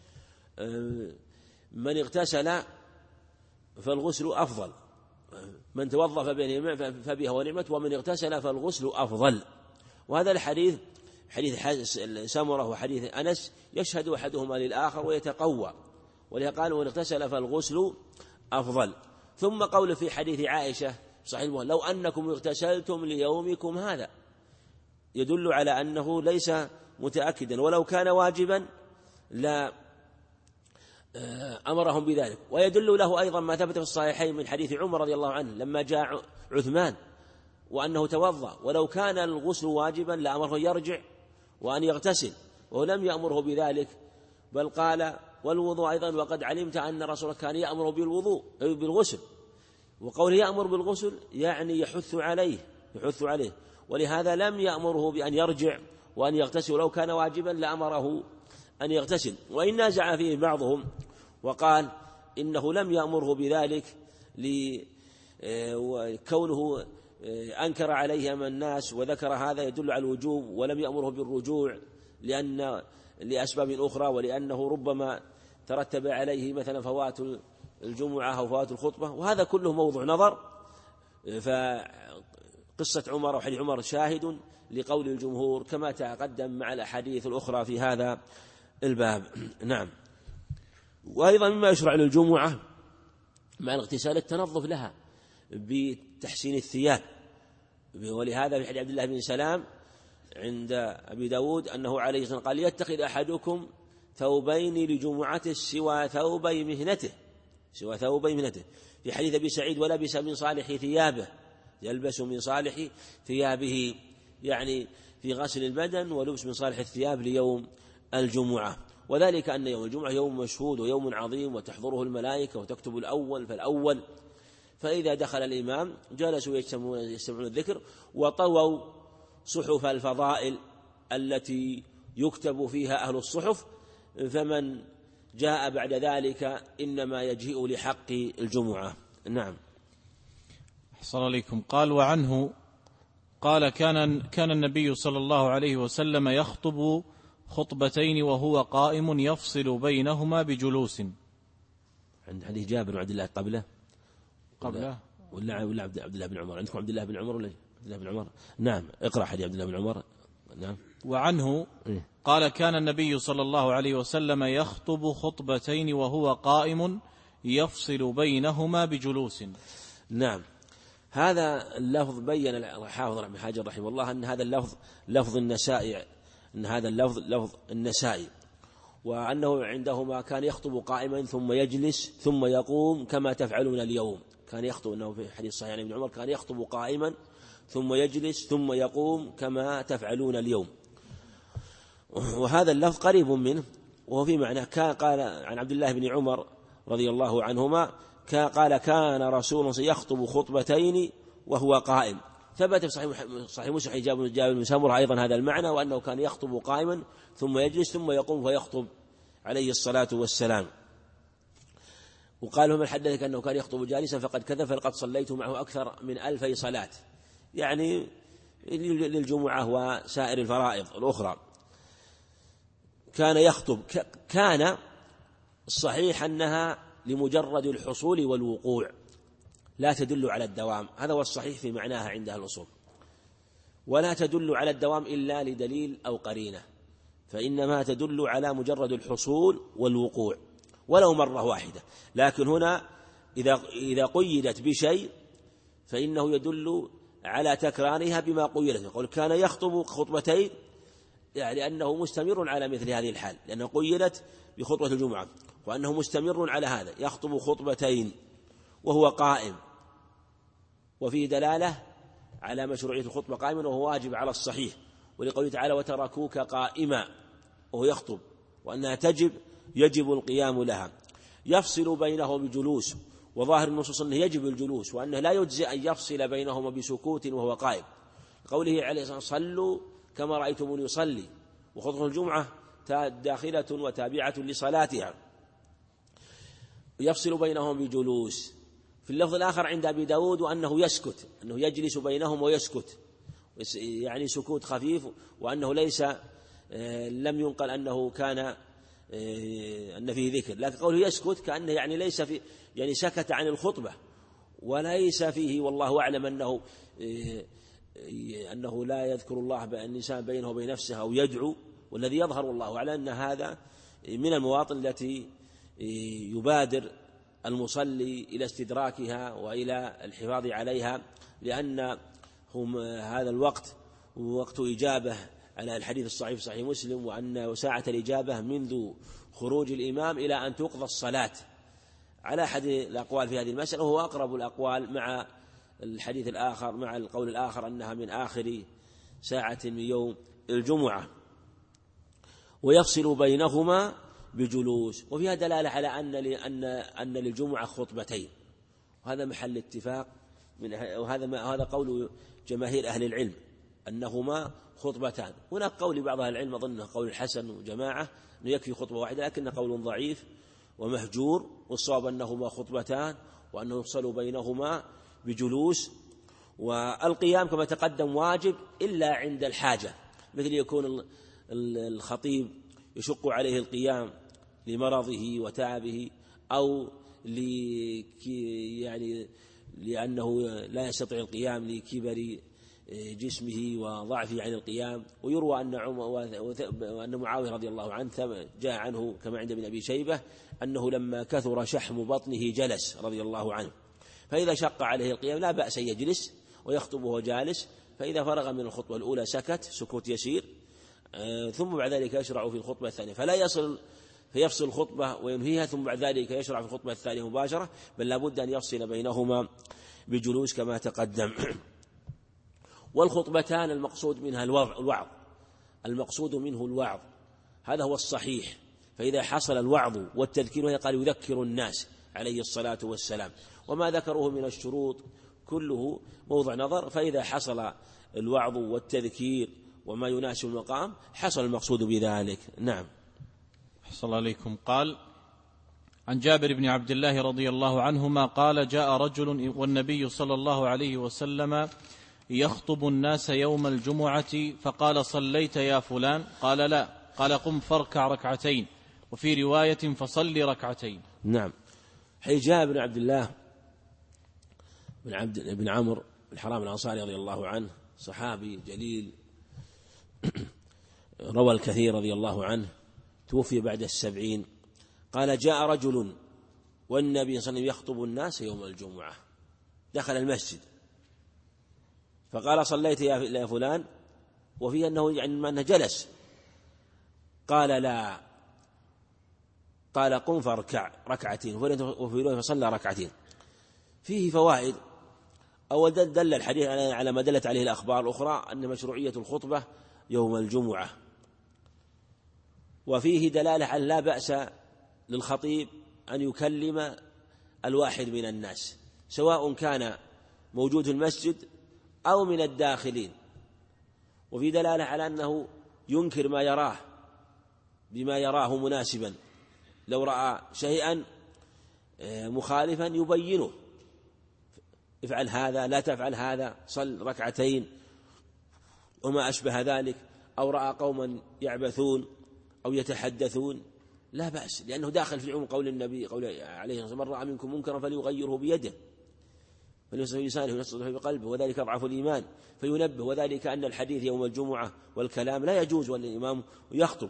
من اغتسل فالغسل أفضل، من توظف فبها ونعمت، ومن اغتسل فالغسل أفضل. وهذا الحديث حديث سمرة وحديث أنس يشهد أحدهما للآخر ويتقوى، ولهذا قال: ومن اغتسل فالغسل أفضل. ثم قول في حديث عائشة صحيح: لو أنكم اغتسلتم ليومكم هذا، يدل على أنه ليس متأكدا، ولو كان واجبا لا أمرهم بذلك. ويدل له أيضا ما ثبت في الصحيحين من حديث عمر رضي الله عنه لما جاء عثمان وأنه توضأ، ولو كان الغسل واجبا لأمره يرجع وأن يغتسل، وهو لم يأمره بذلك، بل قال: والوضوء أيضا، وقد علمت أن رسول الله كان يأمر بالغسل. وقوله يأمر بالغسل يعني يحث عليه، ولهذا لم يأمره بأن يرجع وأن يغتسل، ولو كان واجبا لأمره أن يغتسل. وإن نازع فيه بعضهم وقال إنه لم يأمره بذلك لكونه أنكر عليه أمام الناس وذكر هذا يدل على الوجوب، ولم يأمره بالرجوع لأسباب أخرى، ولأنه ربما ترتب عليه مثلا فوات الجمعة أو فوات الخطبة، وهذا كله موضوع نظر. فقصة عمر وحديث عمر شاهد لقول الجمهور كما تقدم مع الأحاديث الأخرى في هذا الباب. نعم. وأيضا مما يشرع للجمعة مع الاغتسال التنظف لها بتحسين الثياب، ولهذا في حديث عبد الله بن سلام عند أبي داود أنه عليه الصلاة والسلام قال: يتخذ أحدكم ثوبين لجمعته سوى ثوبي مهنته. في حديث أبي سعيد: ولبس من صالح ثيابه، يلبس من صالح ثيابه، يعني في غسل البدن ولبس من صالح الثياب ليوم الجمعة. وذلك أن يوم الجمعة يوم مشهود ويوم عظيم وتحضره الملائكة وتكتب الأول فالأول، فإذا دخل الإمام جلسوا يستمعون الذكر وطووا صحف الفضائل التي يكتب فيها أهل الصحف، فمن جاء بعد ذلك إنما يجيء لحق الجمعة. نعم. أحسن عليكم. قال: وعنه قال: كان النبي صلى الله عليه وسلم يخطب خطبتين وهو قائم يفصل بينهما بجلوس. عند حديث جابر وعبد الله قبله ولا عبد الله بن عمر؟ عندكم عبد الله بن عمر ولا عبد الله بن عمر؟ نعم، اقرأ حديث عبد الله بن عمر. نعم. وعنه قال: كان النبي صلى الله عليه وسلم يخطب خطبتين وهو قائم يفصل بينهما بجلوس. نعم. هذا اللفظ بين الحافظ بن حجر رحمه الله أن هذا اللفظ لفظ النسائي، لفظ النسائي، وأنه عندهما كان يخطب قائما ثم يجلس ثم يقوم كما تفعلون اليوم. كان يخطب، أنه في حديث صحيح عن ابن عمر كان يخطب قائما ثم يجلس ثم يقوم كما تفعلون اليوم. وهذا اللفظ قريب منه، وهو في معنى قال عن عبد الله بن عمر رضي الله عنهما قال: كان رسول الله يخطب خطبتين وهو قائم. ثبت في صحيح مسلم جابر بن سمرة أيضا هذا المعنى، وأنه كان يخطب قائما ثم يجلس ثم يقوم فيخطب عليه الصلاة والسلام. وقال: من حدثك أنه كان يخطب جالسا فقد كذب، فقد صليت معه أكثر من 2000 صلاة، يعني للجمعة وسائر الفرائض الأخرى. كان يخطب، كان الصحيح أنها لمجرد الحصول والوقوع، لا تدل على الدوام، هذا هو الصحيح في معناها عند أهل الأصول، ولا تدل على الدوام إلا لدليل أو قرينة، فإنما تدل على مجرد الحصول والوقوع ولو مرة واحدة. لكن هنا إذا قيدت بشيء فإنه يدل على تكرارها بما قيدت. يقول: كان يخطب خطبتين، يعني أنه مستمر على مثل هذه الحال، لأنه قيدت بخطبة الجمعة، وأنه مستمر على هذا، يخطب خطبتين وهو قائم، وفيه دلالة على مشروعية الخطبة قائما، وهو واجب على الصحيح، ولقوله تعالى: وتركوك قائما، وهو يخطب، وأنها يجب القيام لها. يفصل بينه بجلوس، وظاهر النصوص أنه يجب الجلوس، وأنه لا يجزي أن يفصل بينهما بسكوت وهو قائم، قوله عليه الصلاة والسلام: صلوا كما رأيتموني يصلي. وخطبة الجمعة داخلة وتابعة لصلاتها. يفصل بينهم بجلوس. في اللفظ الآخر عند أبي داود: وأنه يسكت، أنه يجلس بينهم ويسكت، يعني سكوت خفيف، وأنه ليس لم ينقل أنه كان أن فيه ذكر، لكن قوله يسكت كأنه يعني ليس في، يعني سكت عن الخطبة، وليس فيه والله أعلم أنه لا يذكر الله الإنسان بينه وبين نفسه أو يدعو. والذي يظهر والله أعلم أن هذا من المواطن التي يبادر المصلي إلى استدراكها وإلى الحفاظ عليها، لأن هذا الوقت وقت إجابة على الحديث الصحيح في صحيح مسلم، وأن ساعة الإجابة منذ خروج الإمام إلى أن تقضى الصلاة، على أحد الأقوال في هذه المسألة، وهو أقرب الأقوال مع الحديث الآخر، مع القول الآخر أنها من آخر ساعة من يوم الجمعة. ويفصل بينهما بجلوس. وفيها دلالة على أن للجمعة خطبتين، وهذا محل اتفاق وهذا قول جماهير أهل العلم أنهما خطبتان. هناك قول بعض أهل العلم أظنه قول الحسن وجماعة أنه يكفي خطبة واحدة، لكنه قول ضعيف ومهجور، والصواب أنهما خطبتان وأنه يفصل بينهما بجلوس. والقيام كما تقدم واجب إلا عند الحاجة، مثل يكون الخطيب يشق عليه القيام لمرضه وتعبه، أو يعني لأنه لا يستطيع القيام لكبر جسمه وضعفه عن القيام. ويروى أن معاوية رضي الله عنه جاء عنه كما عند ابن أبي شيبة أنه لما كثر شحم بطنه جلس رضي الله عنه، فإذا شق عليه القيام لا بأس يجلس ويخطب وهو جالس، فإذا فرغ من الخطبة الأولى سكت سكوت يسير، ثم بعد ذلك يشرع في الخطبة الثانية، فلا فيفصل الخطبة وينهيها ثم بعد ذلك يشرع في الخطبة الثانية مباشرة، بل لابد أن يفصل بينهما بجلوس كما تقدم. والخطبتان المقصود منها الوعظ، المقصود منه الوعظ، هذا هو الصحيح. فإذا حصل الوعظ والتذكير قال يذكر الناس عليه الصلاة والسلام، وما ذكروه من الشروط كله موضع نظر، فإذا حصل الوعظ والتذكير وما يناسب المقام حصل المقصود بذلك. نعم. أحسن الله عليكم. قال عن جابر بن عبد الله رضي الله عنهما قال جاء رجل والنبي صلى الله عليه وسلم يخطب الناس يوم الجمعة فقال صليت يا فلان؟ قال لا. قال قم فاركع ركعتين، وفي رواية فصل ركعتين. نعم. حي جابر بن عبد الله بن عمرو بن حرام الأنصاري رضي الله عنه، صحابي جليل روى الكثير رضي الله عنه، توفي بعد 70. قال جاء رجل والنبي صلى الله عليه وسلم يخطب الناس يوم الجمعة، دخل المسجد فقال صليت يا فلان، وفيه أنه جلس، قال لا، قال قم فاركع ركعتين، وفي رواية فصلى ركعتين. فيه فوائد. أول دل الحديث على ما دلت عليه الأخبار الأخرى أن مشروعية الخطبة يوم الجمعة، وفيه دلالة على لا بأس للخطيب أن يكلم الواحد من الناس سواء كان موجود في المسجد أو من الداخلين، وفي دلالة على أنه ينكر ما يراه بما يراه مناسبا، لو رأى شيئا مخالفا يبينه، افعل هذا لا تفعل هذا، صل ركعتين وما أشبه ذلك، أو رأى قوما يعبثون أو يتحدثون لا بأس، لأنه داخل في عموم قول النبي عليه الصلاة والسلام من رأى منكم منكرا فليغيره بيده فليصل بلسانه ويصل بقلبه وذلك أضعف الإيمان، فينبه، وذلك أن الحديث يوم الجمعة والكلام لا يجوز والإمام يخطب،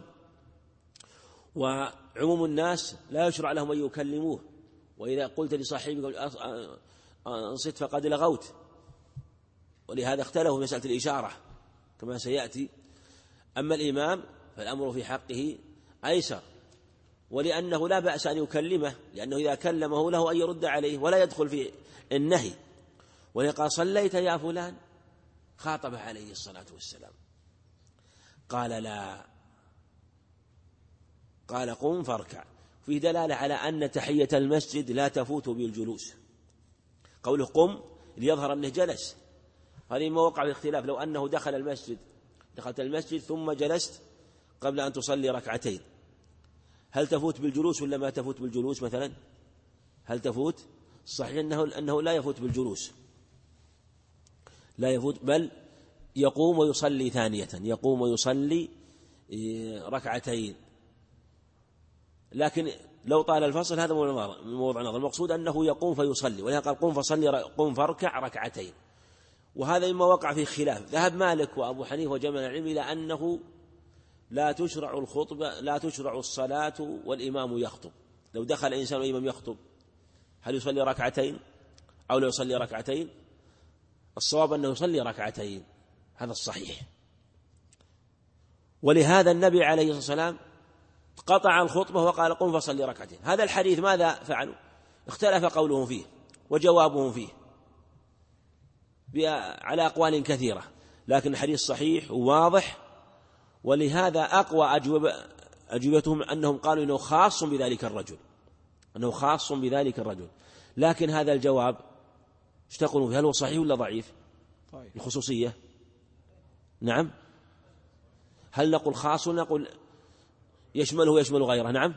وعموم الناس لا يشرع لهم أن يكلموه، وإذا قلت لصاحبك أنصت فقد لغوت، ولهذا اختلفوا في مسألة الإشارة كما سيأتي. أما الإمام فالأمر في حقه أيسر، ولأنه لا بأس أن يكلمه، لأنه إذا كلمه له أن يرد عليه ولا يدخل في النهي. ولقى صليت يا فلان خاطبه عليه الصلاة والسلام، قال لا، قال قم فاركع. فيه دلالة على أن تحية المسجد لا تفوت بالجلوس، قوله قم ليظهر أنه جلس، هذه ما وقع في الاختلاف. لو أنه دخلت المسجد ثم جلست قبل أن تصلي ركعتين، هل تفوت بالجلوس ولا ما تفوت بالجلوس؟ مثلا هل تفوت؟ صحيح أنه لا يفوت بالجلوس، لا يفوت، بل يقوم ويصلي ثانية، يقوم ويصلي ركعتين. لكن لو طال الفصل هذا موضع نظر، المقصود أنه يقوم فيصلي، ولهذا قال قم فاركع ركعتين. وهذا مما وقع فيه خلاف، ذهب مالك وأبو حنيفة وجمع العلم إلى أنه لا تشرع الخطبة، لا تشرع الصلاة والإمام يخطب. لو دخل إنسان والإمام يخطب هل يصلي ركعتين أو لا يصلي ركعتين؟ الصواب أنه يصلي ركعتين، هذا الصحيح. ولهذا النبي عليه الصلاة والسلام قطع الخطبة وقال قم فصلي ركعتين. هذا الحديث ماذا فعلوا؟ اختلف قولهم فيه وجوابهم فيه على أقوال كثيرة، لكن الحديث صحيح وواضح، ولهذا أقوى أجوبتهم أنهم قالوا إنه خاص بذلك الرجل، أنه خاص بذلك الرجل. لكن هذا الجواب ايش تقولون فيه؟ هل هو صحيح ولا ضعيف؟ الخصوصية نعم، هل نقول خاص ولا نقول يشمله ويشمل غيره؟ نعم،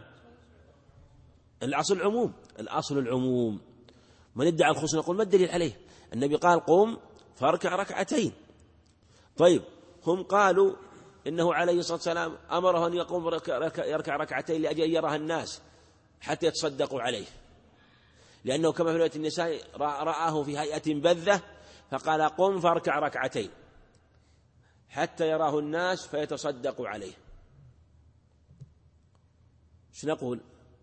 الأصل العموم. من ادعى الخصوص نقول ما الدليل عليه؟ النبي قال قم فاركع ركعتين. طيب هم قالوا إنه عليه الصلاة والسلام أمره أن يقوم يركع ركعتين لأجل أن يراها الناس حتى يتصدقوا عليه، لأنه كما في رواية النساء رآه في هيئة بذة فقال قم فاركع ركعتين، حتى يراه الناس فيتصدق عليه. ايش نقول؟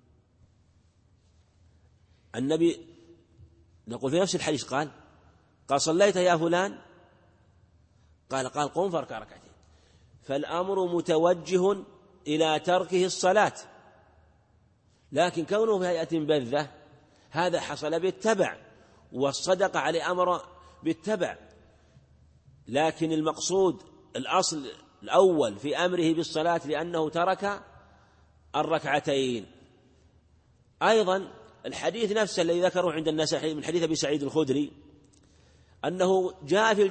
النبي نقول في نفس الحديث قال صليت يا فلان؟ قال قم فاركع ركعتين. فالأمر متوجه إلى تركه الصلاة، لكن كونه في هيئة بذة هذا حصل بالتبع، والصدقة عليه أمر بالتبع، لكن المقصود الأصل الأول في أمره بالصلاة لأنه ترك الركعتين. أيضا الحديث نفسه الذي ذكره عند النسائي من حديث أبي سعيد الخدري أنه جاء في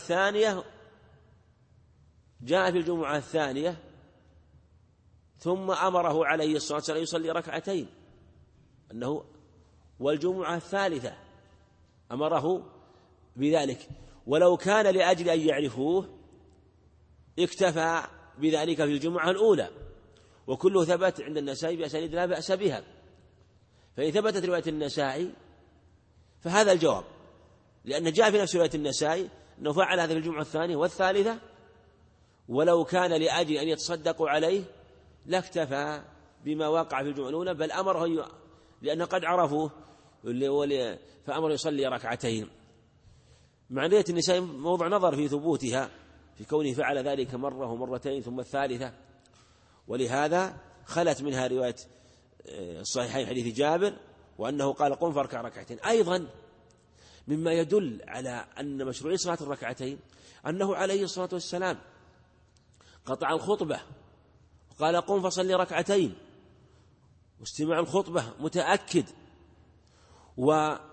الجمعة الثانية ثم أمره عليه الصلاة والسلام يصلي ركعتين، أنه والجمعة الثالثة أمره بذلك، ولو كان لأجل أن يعرفوه اكتفى بذلك في الجمعة الأولى، وكله ثبت عند النسائي بأسانيد لا بأس بها. فإن ثبتت رواية النسائي فهذا الجواب، لأن جاء في نفس رواية النسائي أنه فعل هذا في الجمعة الثانية والثالثة، ولو كان لأجل أن يتصدقوا عليه لاكتفى بما وقع في الجمعة الأولى، بل أمره لأنه قد عرفوه فأمر يصلي ركعتين. مع رواية النسائي موضع نظر في ثبوتها في كونه فعل ذلك مرة ومرتين ثم الثالثة، ولهذا خلت منها رواية الصحيحين حديث جابر وأنه قال قم فاركع ركعتين. أيضا مما يدل على أن مشروعية صلاة الركعتين أنه عليه الصلاة والسلام قطع الخطبة وقال قم فصلي ركعتين، واستماع الخطبة متأكد، وصلاة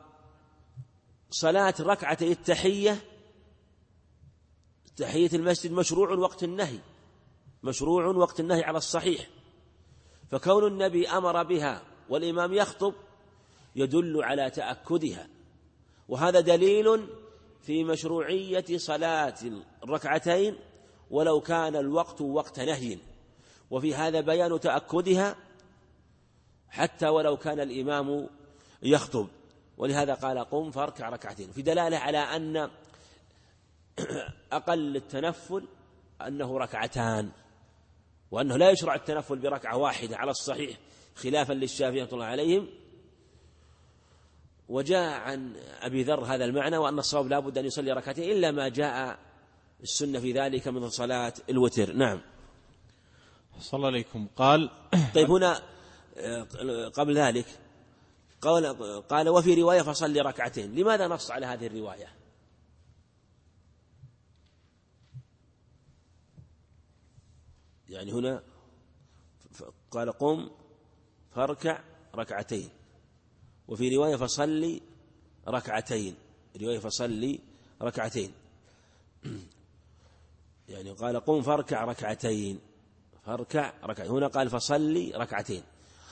ركعتي تحية المسجد مشروع وقت النهي على الصحيح، فكون النبي أمر بها والإمام يخطب يدل على تأكدها، وهذا دليل في مشروعية صلاة الركعتين ولو كان الوقت وقت نهي، وفي هذا بيان تأكدها حتى ولو كان الإمام يخطب، ولهذا قال قم فاركع ركعتين، في دلالة على أن أقل التنفل أنه ركعتان، وأنه لا يشرع التنفل بركعة واحدة على الصحيح خلافا للشافعية رحمة الله عليهم. وجاء عن أبي ذر هذا المعنى، وأن الصواب لا بد أن يصلي ركعتين إلا ما جاء السنة في ذلك من صلاة الوتر. نعم. صلى الله عليكم. قال طيب هنا قبل ذلك قال وفي رواية فصلي ركعتين، لماذا نص على هذه الرواية؟ يعني هنا قال قم فاركع ركعتين، وفي رواية فصلي ركعتين، يعني قال قم فاركع ركعتين، هنا قال فصلي ركعتين.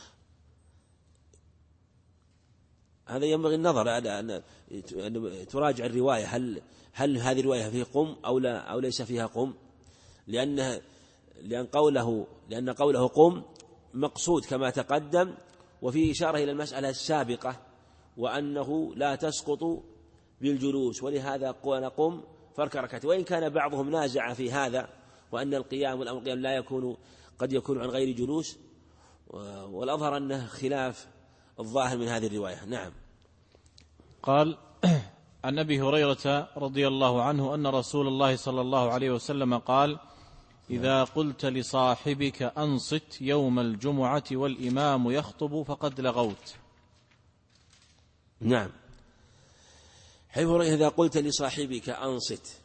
هذا ينبغي النظر أن تراجع الرواية، هل هذه الرواية فيها قم أو لا أو ليس فيها قم، لأن قوله قم مقصود كما تقدم، وفي إشارة إلى المسألة السابقة وأنه لا تسقط بالجلوس، ولهذا قال قم فاركع ركعتين، وإن كان بعضهم نازع في هذا وأن القيام والأمر القيام لا يكون قد يكون عن غير جلوس، والأظهر أنه خلاف الظاهر من هذه الرواية. نعم. قال عن أبي هريرة رضي الله عنه أن رسول الله صلى الله عليه وسلم قال إذا قلت لصاحبك أنصت يوم الجمعة والإمام يخطب فقد لغوت. نعم. حيث إذا قلت لصاحبك أنصت،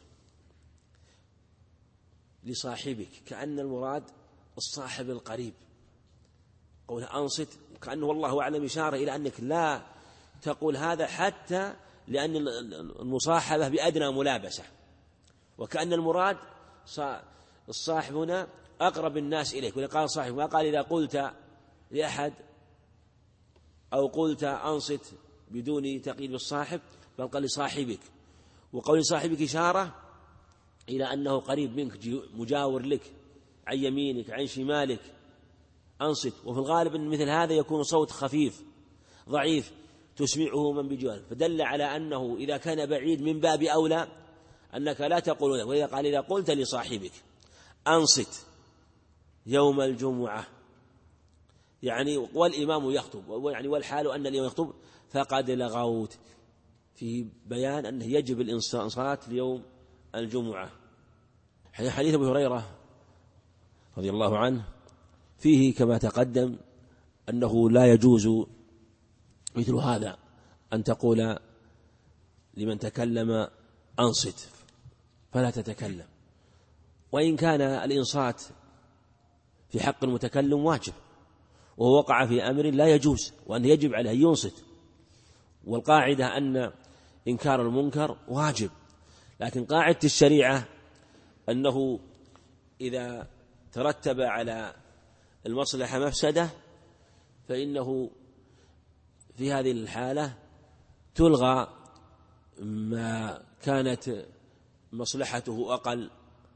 لصاحبك كأن المراد الصاحب القريب، قول أنصت كأنه والله أعلم إشارة إلى أنك لا تقول هذا حتى لأن المصاحبة بأدنى ملابسة، وكأن المراد الصاحب هنا أقرب الناس إليك، ولقال صاحب ما قال إذا قلت لأحد أو قلت أنصت بدون تقييد بالصاحب، بل قال لصاحبك، وقول صاحبك إشارة إلى أنه قريب منك مجاور لك عن يمينك عن شمالك أنصت. وفي الغالب أن مثل هذا يكون صوت خفيف ضعيف تسمعه من بجواره، فدل على أنه إذا كان بعيد من باب أولى أنك لا تقول. وإذا قال إذا قلت لصاحبك أنصت يوم الجمعة يعني والإمام يخطب، يعني والحال أن الإمام يخطب، فقد لغوت، في بيان أنه يجب الإنصات ليوم الجمعة. حديث أبي هريرة رضي الله عنه فيه كما تقدم أنه لا يجوز مثل هذا أن تقول لمن تكلم أنصت فلا تتكلم، وإن كان الإنصات في حق المتكلم واجب، وهو وقع في أمر لا يجوز وأن يجب عليه ينصت، والقاعدة أن إنكار المنكر واجب، لكن قاعدة الشريعة أنه إذا ترتب على المصلحة مفسدة فإنه في هذه الحالة تلغى ما كانت مصلحته أقل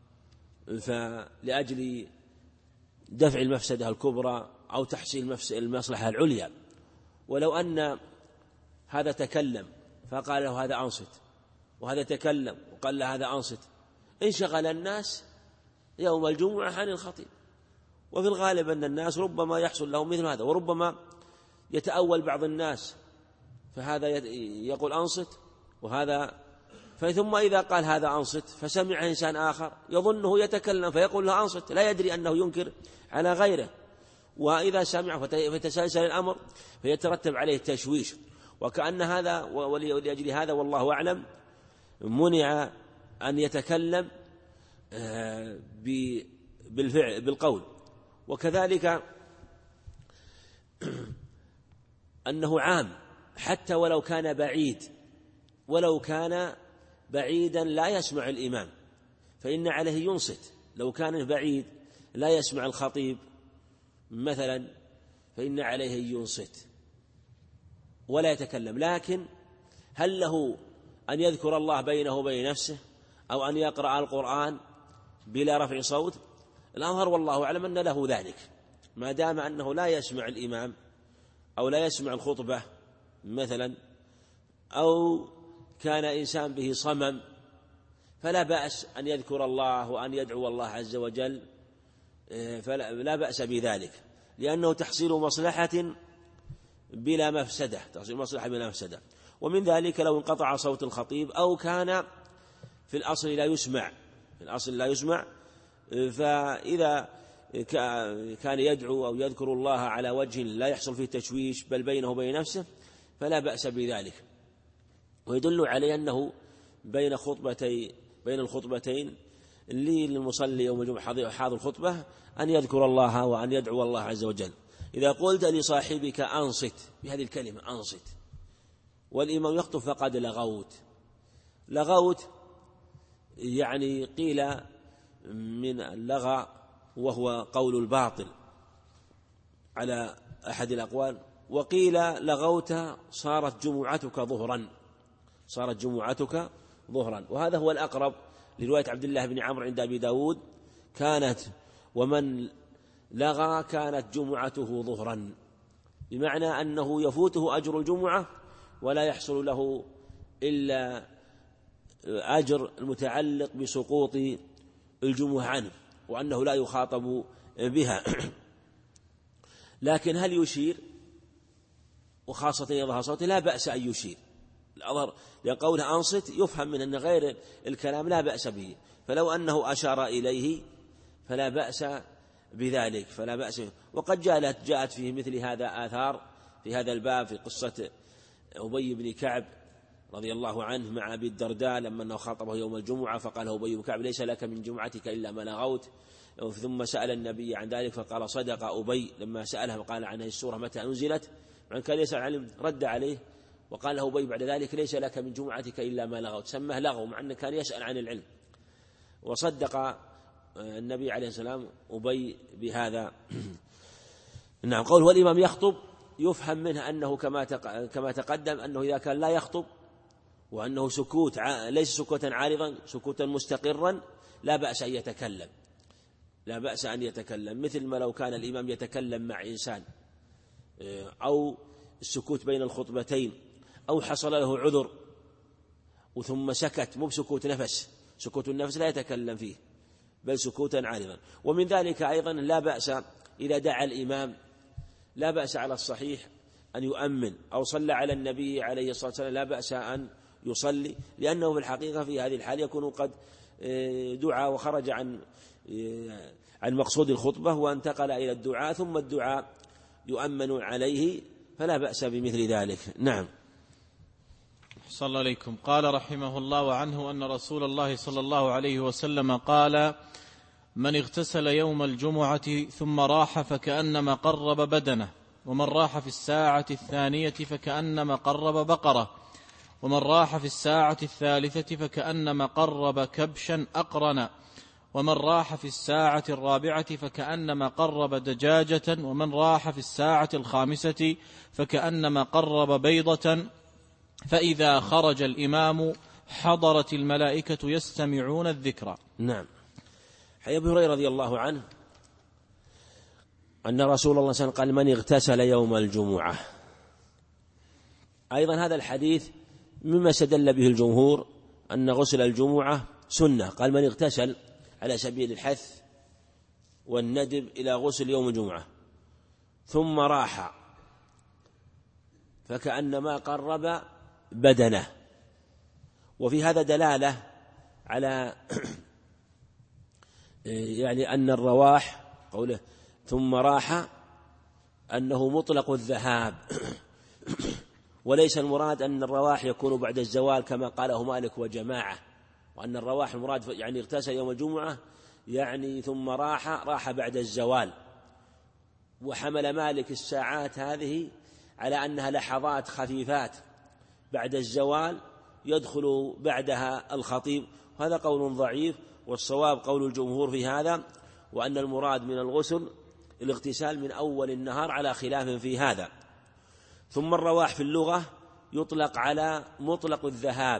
فلأجل دفع المفسدة الكبرى أو تحصيل المصلحة العليا. ولو أن هذا تكلم فقال له هذا أنصت، وهذا تكلم وقال له هذا أنصت، انشغل الناس يوم الجمعة عن الخطيب، وفي الغالب أن الناس ربما يحصل لهم مثل هذا، وربما يتأول بعض الناس فهذا يقول أنصت وهذا ثم إذا قال هذا أنصت فسمع إنسان آخر يظنه يتكلم فيقول له أنصت، لا يدري أنه ينكر على غيره، وإذا سمع فتسلسل الأمر فيترتب عليه تشويش، وكأن هذا ولأجل هذا والله أعلم منع أن يتكلم بالفعل بالقول. وكذلك أنه عام حتى ولو كان بعيد، ولو كان بعيدا لا يسمع الإمام فإن عليه ينصت، لو كان بعيد لا يسمع الخطيب مثلا فإن عليه ينصت ولا يتكلم. لكن هل له أن يذكر الله بينه وبين نفسه أو أن يقرأ القرآن بلا رفع صوت؟ الأظهر والله أعلم أن له ذلك، ما دام أنه لا يسمع الإمام أو لا يسمع الخطبة مثلا، أو كان إنسان به صمم، فلا بأس أن يذكر الله وأن يدعو الله عز وجل، فلا بأس بذلك، لأنه تحصيل مصلحة بلا مفسدة، تحصيل مصلحة بلا مفسدة. ومن ذلك لو انقطع صوت الخطيب أو كان في الأصل لا يسمع، فإذا كان يدعو أو يذكر الله على وجه لا يحصل فيه تشويش بل بينه وبين نفسه فلا بأس بذلك. ويدل عليه أنه بين الخطبتين للمصلي يوم الجمعة حاضر الخطبة أن يذكر الله وأن يدعو الله عز وجل. إذا قلت لصاحبك أنصت بهذه الكلمة أنصت والإمام يخطب فقد لغوت يعني قيل من اللغى وهو قول الباطل على أحد الأقوال، وقيل لغوت صارت جمعتك ظهرا، وهذا هو الأقرب لرواية عبد الله بن عمرو عند أبي داود كانت ومن لغى كانت جمعته ظهرا، بمعنى أنه يفوته أجر الجمعة ولا يحصل له إلا أجر المتعلق بسقوط الجمعة عنه، وأنه لا يخاطب بها. لكن هل يشير؟ وخاصة يظهر صوته لا بأس أن يشير، الأظهر لقوله أنصت يفهم من أن غير الكلام لا بأس به، فلو أنه أشار إليه فلا بأس بذلك، فلا بأس. وقد جاءت فيه مثل هذا آثار في هذا الباب، في قصة أبي بن كعب رضي الله عنه مع أبي الدرداء لما أنه خاطبه يوم الجمعة فقال أبي بن كعب ليس لك من جمعتك إلا ما لغوت، ثم سأل النبي عن ذلك فقال صدق أبي لما سأله وقال عنه السورة متى أنزلت، وعن كان يسأل عنه رد عليه وقال له أبي بعد ذلك ليس لك من جمعتك إلا ما لغوت، سماه لغو مع أنه كان يسأل عن العلم، وصدق النبي عليه السلام أبي بهذا. نعم. قول والإمام يخطب يفهم منه أنه كما تقدم أنه إذا كان لا يخطب وأنه سكوت ليس سكوتا عارضا سكوتا مستقرا لا بأس أن يتكلم، مثل ما لو كان الإمام يتكلم مع إنسان أو السكوت بين الخطبتين أو حصل له عذر وثم سكت مو بسكوت نفس سكوت النفس لا يتكلم فيه بل سكوتا عارضا. ومن ذلك أيضا لا بأس إذا دعا الإمام، لا بأس على الصحيح أن يؤمن، أو صلى على النبي عليه الصلاة والسلام لا بأس أن يصلي، لأنه في الحقيقة في هذه الحال يكون قد دعا وخرج عن مقصود الخطبة وانتقل إلى الدعاء، ثم الدعاء يؤمن عليه، فلا بأس بمثل ذلك. نعم. صلى الله عليكم. قال رحمه الله وعنه أن رسول الله صلى الله عليه وسلم قال: من اغتسل يوم الجمعة ثم راح فكأنما قرب بدنه، ومن راح في الساعة الثانية فكأنما قرب بقرة، ومن راح في الساعة الثالثة فكأنما قرب كبشا أقرن، ومن راح في الساعة الرابعة فكأنما قرب دجاجة، ومن راح في الساعة الخامسة فكأنما قرب بيضة، فإذا خرج الإمام حضرت الملائكة يستمعون الذكر. نعم. حديث أبي هريرة رضي الله عنه أن رسول الله صلى الله عليه وسلم قال: من اغتسل يوم الجمعة. أيضا هذا الحديث مما استدل به الجمهور أن غسل الجمعة سنة، قال: من اغتسل على سبيل الحث والندب إلى غسل يوم الجمعة ثم راح فكأنما قرب بدنه. وفي هذا دلالة على يعني أن الرواح قوله ثم راح أنه مطلق الذهاب، وليس المراد أن الرواح يكون بعد الزوال كما قاله مالك وجماعة، وأن الرواح المراد يعني اغتسل يوم الجمعة يعني ثم راح بعد الزوال. وحمل مالك الساعات هذه على أنها لحظات خفيفات بعد الزوال يدخل بعدها الخطيب، وهذا قول ضعيف، والصواب قول الجمهور في هذا، وأن المراد من الغسل الاغتسال من أول النهار على خلاف في هذا. ثم الرواح في اللغة يطلق على مطلق الذهاب،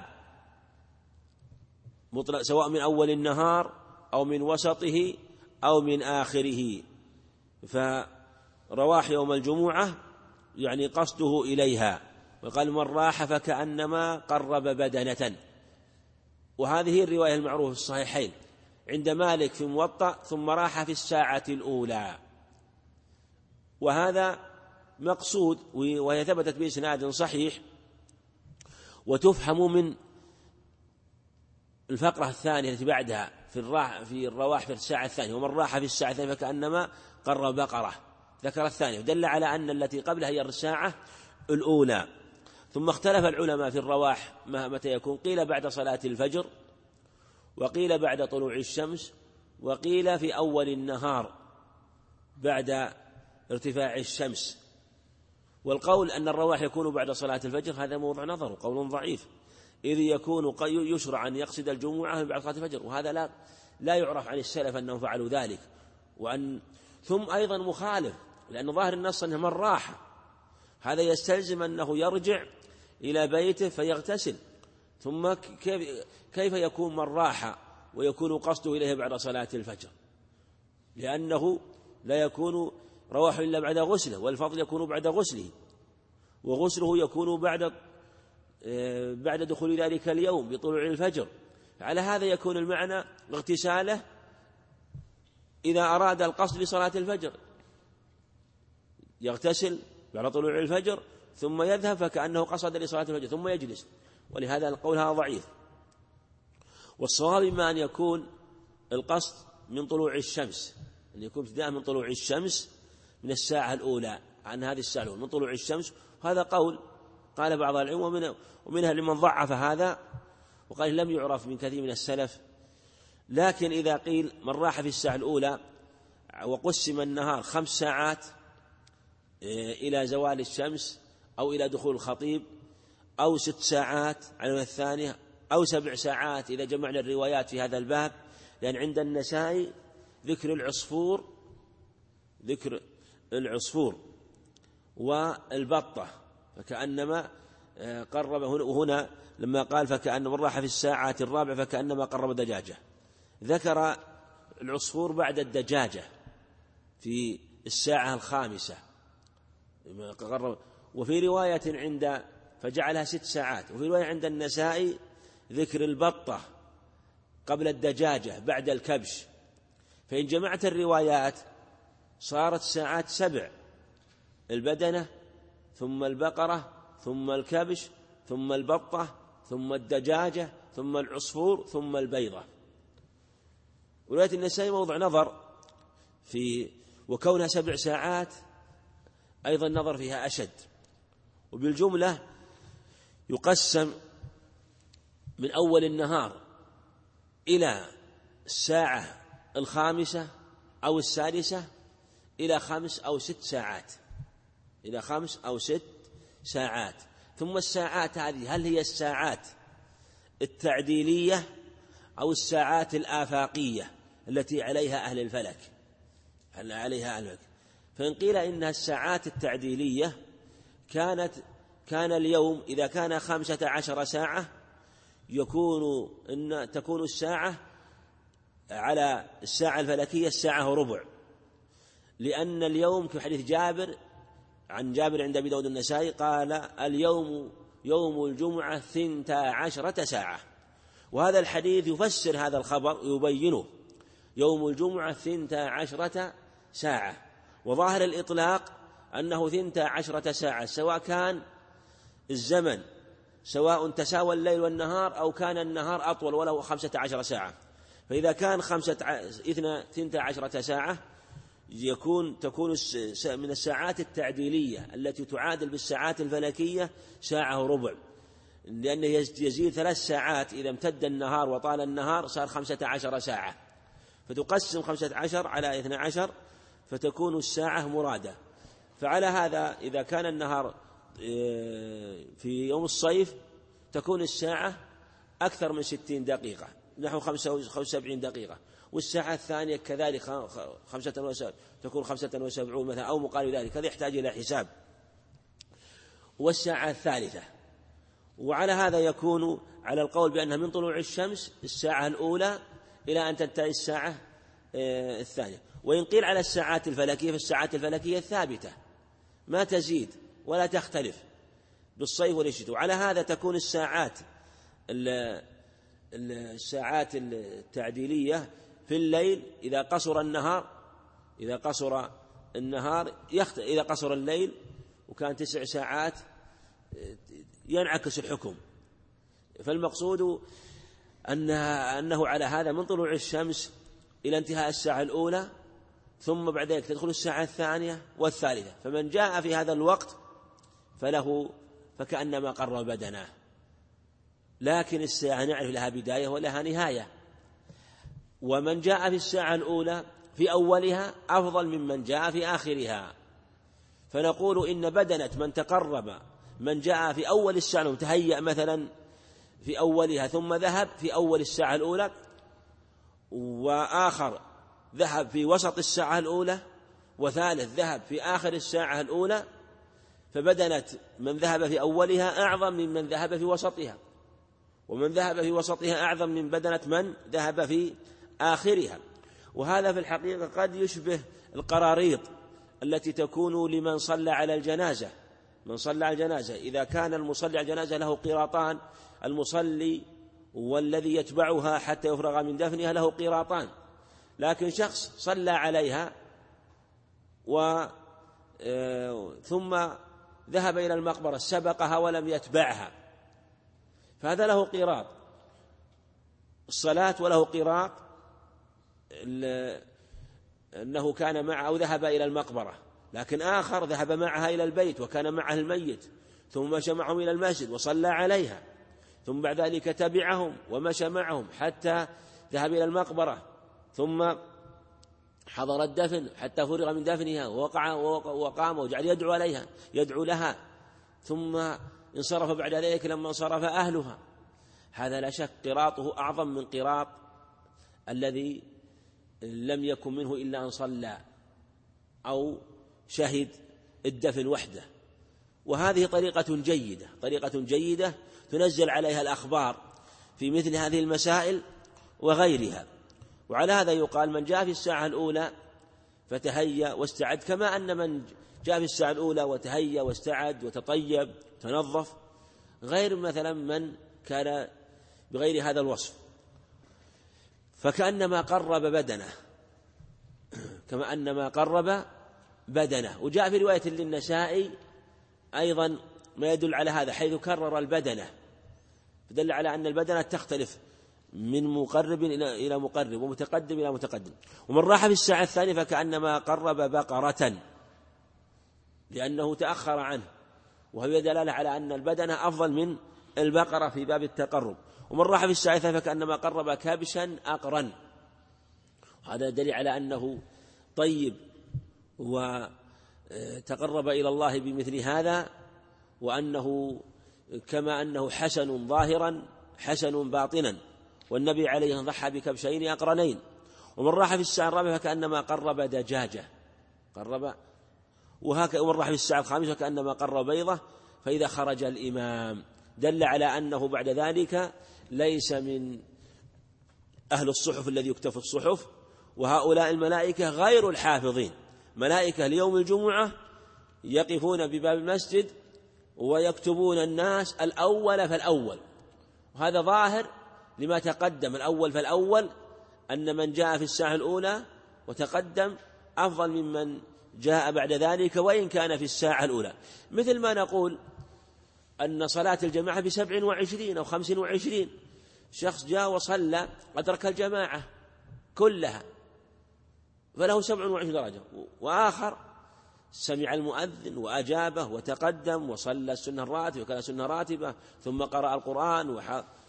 مطلق سواء من أول النهار أو من وسطه أو من آخره. فرواح يوم الجمعة يعني قصده إليها، وقال: من راح فكأنما قرب بدنة. وهذه هي الرواية المعروفة في الصحيحين عند مالك في موطأ: ثم راح في الساعة الأولى. وهذا مقصود، وهي ثبتت بإسناد صحيح، وتفهم من الفقرة الثانية التي بعدها في الرواح في الساعة الثانية: ومن راح في الساعة الثانية فكأنما قرب بقرة. ذكر الثانية ودل على أن التي قبلها هي الساعة الأولى. ثم اختلف العلماء في الرواح متى يكون، قيل بعد صلاة الفجر، وقيل بعد طلوع الشمس، وقيل في أول النهار بعد ارتفاع الشمس. والقول أن الرواح يكون بعد صلاة الفجر هذا موضع نظر، قول ضعيف، إذ يكون يشرع أن يقصد الجمعة بعد صلاة الفجر، وهذا لا يعرف عن السلف أنهم فعلوا ذلك. ثم أيضا مخالف، لأن ظاهر النص أنه من راح، هذا يستلزم أنه يرجع إلى بيته فيغتسل. ثم كيف يكون من راح ويكون قصده إليه بعد صلاة الفجر؟ لأنه لا يكون رواح إلا بعد غسله، والفضل يكون بعد غسله، وغسله يكون بعد دخول ذلك اليوم بطلوع الفجر. على هذا يكون المعنى اغتساله إذا أراد القصد لصلاة الفجر، يغتسل بعد طلوع الفجر ثم يذهب فكأنه قصد لصلاة الفجر ثم يجلس، ولهذا القول هذا ضعيف. والصواب إما أن يكون القصد من طلوع الشمس، أن يكون ابتداء من طلوع الشمس من الساعة الأولى، عن هذه الساعة الأولى من طلوع الشمس. هذا قول قال بعض العلماء، ومنها لمن ضعف هذا وقال لم يعرف من كثير من السلف. لكن إذا قيل من راح في الساعة الأولى وقسم النهار 5 ساعات إلى زوال الشمس أو إلى دخول الخطيب، أو 6 ساعات على الثانية، أو 7 ساعات إذا جمعنا الروايات في هذا الباب، لأن عند النسائي ذكر العصفور والبطة فكأنما قرب هنا لما قال فكأنما راح في الساعة الرابعة فكأنما قرب دجاجة، ذكر العصفور بعد الدجاجة في الساعة الخامسة. وفي رواية فجعلها 6 ساعات، وفي رواية عند النسائي ذكر البطة قبل الدجاجة بعد الكبش، فإن جمعت الروايات صارت ساعات 7: البدنة ثم البقرة ثم الكبش ثم البطة ثم الدجاجة ثم العصفور ثم البيضة. ورواية النسائي موضع نظر في وكونها 7 ساعات أيضا نظر فيها أشد. وبالجملة يقسم من أول النهار إلى الساعة 5 أو 6 إلى 5 أو 6 ساعات، إلى 5 أو 6 ساعات. ثم الساعات هذه هل هي الساعات التعديلية أو الساعات الآفاقية التي عليها أهل الفلك؟ فإن قيل إنها الساعات التعديلية كان اليوم إذا كان 15 ساعة تكون الساعة على الساعة الفلكية 1:15، لأن اليوم كحديث جابر عن جابر عند أبي داود النسائي قال: اليوم يوم الجمعة 12 ساعة. وهذا الحديث يفسر هذا الخبر يبينه، يوم الجمعة 12 ساعة. وظاهر الإطلاق أنه 12 ساعة، سواء كان الزمن سواء تساوى الليل والنهار أو كان النهار أطول وله 15 ساعة. فإذا كان 12 ساعة تكون من الساعات التعديلية التي تعادل بالساعات الفلكية 1:15، لأنه يزيد 3 ساعات إذا امتد النهار وطال النهار صار 15 ساعة، فتقسم 15 على 12 فتكون الساعة مرادة. فعلى هذا إذا كان النهار في يوم الصيف تكون الساعة أكثر من 60 دقيقة، نحو 75 دقيقة، والساعة الثانية كذلك 75 تكون 75 مثلا أو مقارب ذلك، هذا يحتاج إلى حساب. والساعة الثالثة، وعلى هذا يكون على القول بأنها من طلوع الشمس الساعة الأولى إلى أن تنتهي الساعة الثانية. وإن قيل على الساعات الفلكية فالساعات الفلكية ثابتة ما تزيد ولا تختلف بالصيف والشتاء. وعلى هذا تكون الساعات التعديلية في الليل إذا قصر الليل وكان 9 ساعات ينعكس الحكم. فالمقصود أنه على هذا من طلوع الشمس إلى انتهاء الساعة الأولى، ثم بعد ذلك تدخل الساعة الثانية والثالثة، فمن جاء في هذا الوقت فكأنما قرب بدنه. لكن الساعة نعرف لها بداية ولها نهاية، ومن جاء في الساعة الأولى في أولها أفضل ممن جاء في آخرها. فنقول إن بدنة من تقرب، من جاء في أول الساعة وتهيأ مثلا في أولها ثم ذهب في أول الساعة الأولى، وآخر ذهب في وسط الساعة الأولى، وثالث ذهب في آخر الساعة الأولى، فبدنة من ذهب في أولها أعظم ممن ذهب في وسطها، ومن ذهب في وسطها أعظم من بدنة من ذهب في آخرها. وهذا في الحقيقة قد يشبه القراريط التي تكون لمن صلى على الجنازة. من صلى على الجنازة إذا كان المصلي على الجنازة له قيراطان، المصلي والذي يتبعها حتى يفرغ من دفنها له قيراطان. لكن شخص صلى عليها ثم ذهب إلى المقبرة سبقها ولم يتبعها، فهذا له قيراط الصلاة وله قيراط أنه كان معه أو ذهب إلى المقبرة. لكن آخر ذهب معها إلى البيت وكان معه الميت ثم مشى معهم إلى المسجد وصلى عليها، ثم بعد ذلك تبعهم ومشى معهم حتى ذهب إلى المقبرة، ثم حضر الدفن حتى فرغ من دفنها وقام وجعل يدعو لها، ثم انصرف بعد ذلك لما انصرف أهلها. هذا لا شك قراطه أعظم من قراط الذي لم يكن منه إلا أن صلى أو شهد الدفن وحده. وهذه طريقة جيدة تنزل عليها الأخبار في مثل هذه المسائل وغيرها. وعلى هذا يقال من جاء في الساعة الأولى فتهيأ واستعد، كما أن من جاء في الساعة الأولى وتهيأ واستعد وتطيب تنظف، غير مثلا من كان بغير هذا الوصف. فكأنما قرب بدنه، كما أنما قرب بدنه. وجاء في رواية للنسائي أيضا ما يدل على هذا، حيث كرر البدنة، فدل على أن البدنة تختلف من مقرب إلى مقرب ومتقدم إلى متقدم. ومن راح في الساعة الثانية فكأنما قرب بقرة، لأنه تأخر عنه، وهي دلالة على أن البدنة أفضل من البقرة في باب التقرب. ومن راح في الساعة الثانية فكأنما قرب كبشا أقرا، هذا دليل على أنه طيب وتقرب إلى الله بمثل هذا، وأنه كما أنه حسن ظاهرا حسن باطنا، والنبي عليه الصلاة والسلام ضحى بكبشين أقرنين. ومن راح في الساعة الرابعة فكأنما قرب دجاجة، ومن راح في الساعة الخامسة فكأنما قرب بيضة. فإذا خرج الإمام دل على أنه بعد ذلك ليس من أهل الصحف الذي يكتب الصحف، وهؤلاء الملائكة غير الحافظين، ملائكة ليوم الجمعة يقفون بباب المسجد ويكتبون الناس الأول فالأول. وهذا ظاهر لما تقدم، الأول فالأول، أن من جاء في الساعة الأولى وتقدم أفضل ممن جاء بعد ذلك وإن كان في الساعة الأولى. مثل ما نقول أن صلاة الجماعة ب27 أو 25، شخص جاء وصلى أدرك الجماعة كلها فله 27 درجة، وآخر سمع المؤذن وأجابه وتقدم وصلى السنة الراتبة وكان سنة راتبة ثم قرأ القرآن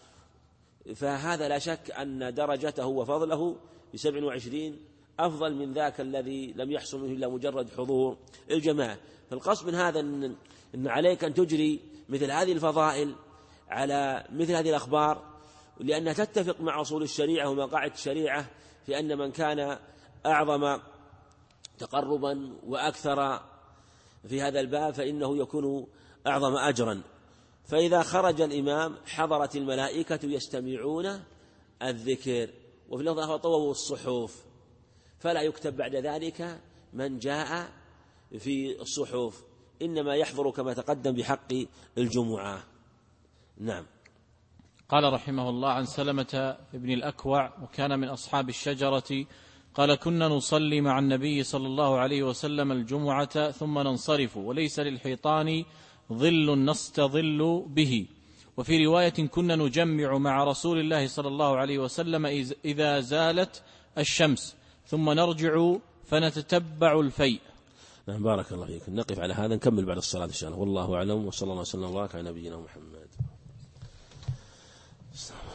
فهذا لا شك أن درجته وفضله ب27 أفضل من ذاك الذي لم يحصل منه إلا مجرد حضور الجماعة. فالقصد من هذا أن عليك أن تجري مثل هذه الفضائل على مثل هذه الأخبار، لأنها تتفق مع أصول الشريعة ومقاعد الشريعة في أن من كان أعظم تقربا وأكثر في هذا الباب فإنه يكون أعظم أجرا. فإذا خرج الإمام حضرت الملائكة يستمعون الذكر، وفي اللفظ طووا الصحف، فلا يكتب بعد ذلك من جاء في الصحف، إنما يحضر كما تقدم بحق الجمعة. نعم. قال رحمه الله عن سلمة بن الأكوع وكان من أصحاب الشجرة قال كنا نصلي مع النبي صلى الله عليه وسلم الجمعة ثم ننصرف وليس للحيطان ظل نستظل به. وفي رواية كنا نجمع مع رسول الله صلى الله عليه وسلم إذا زالت الشمس ثم نرجع فنتتبع الفيء. نعم. بارك الله فيك. نقف على هذا، نكمل بعد الصلاة إن شاء الله. والله أعلم، وصلى الله وسلم وبارك على نبينا محمد.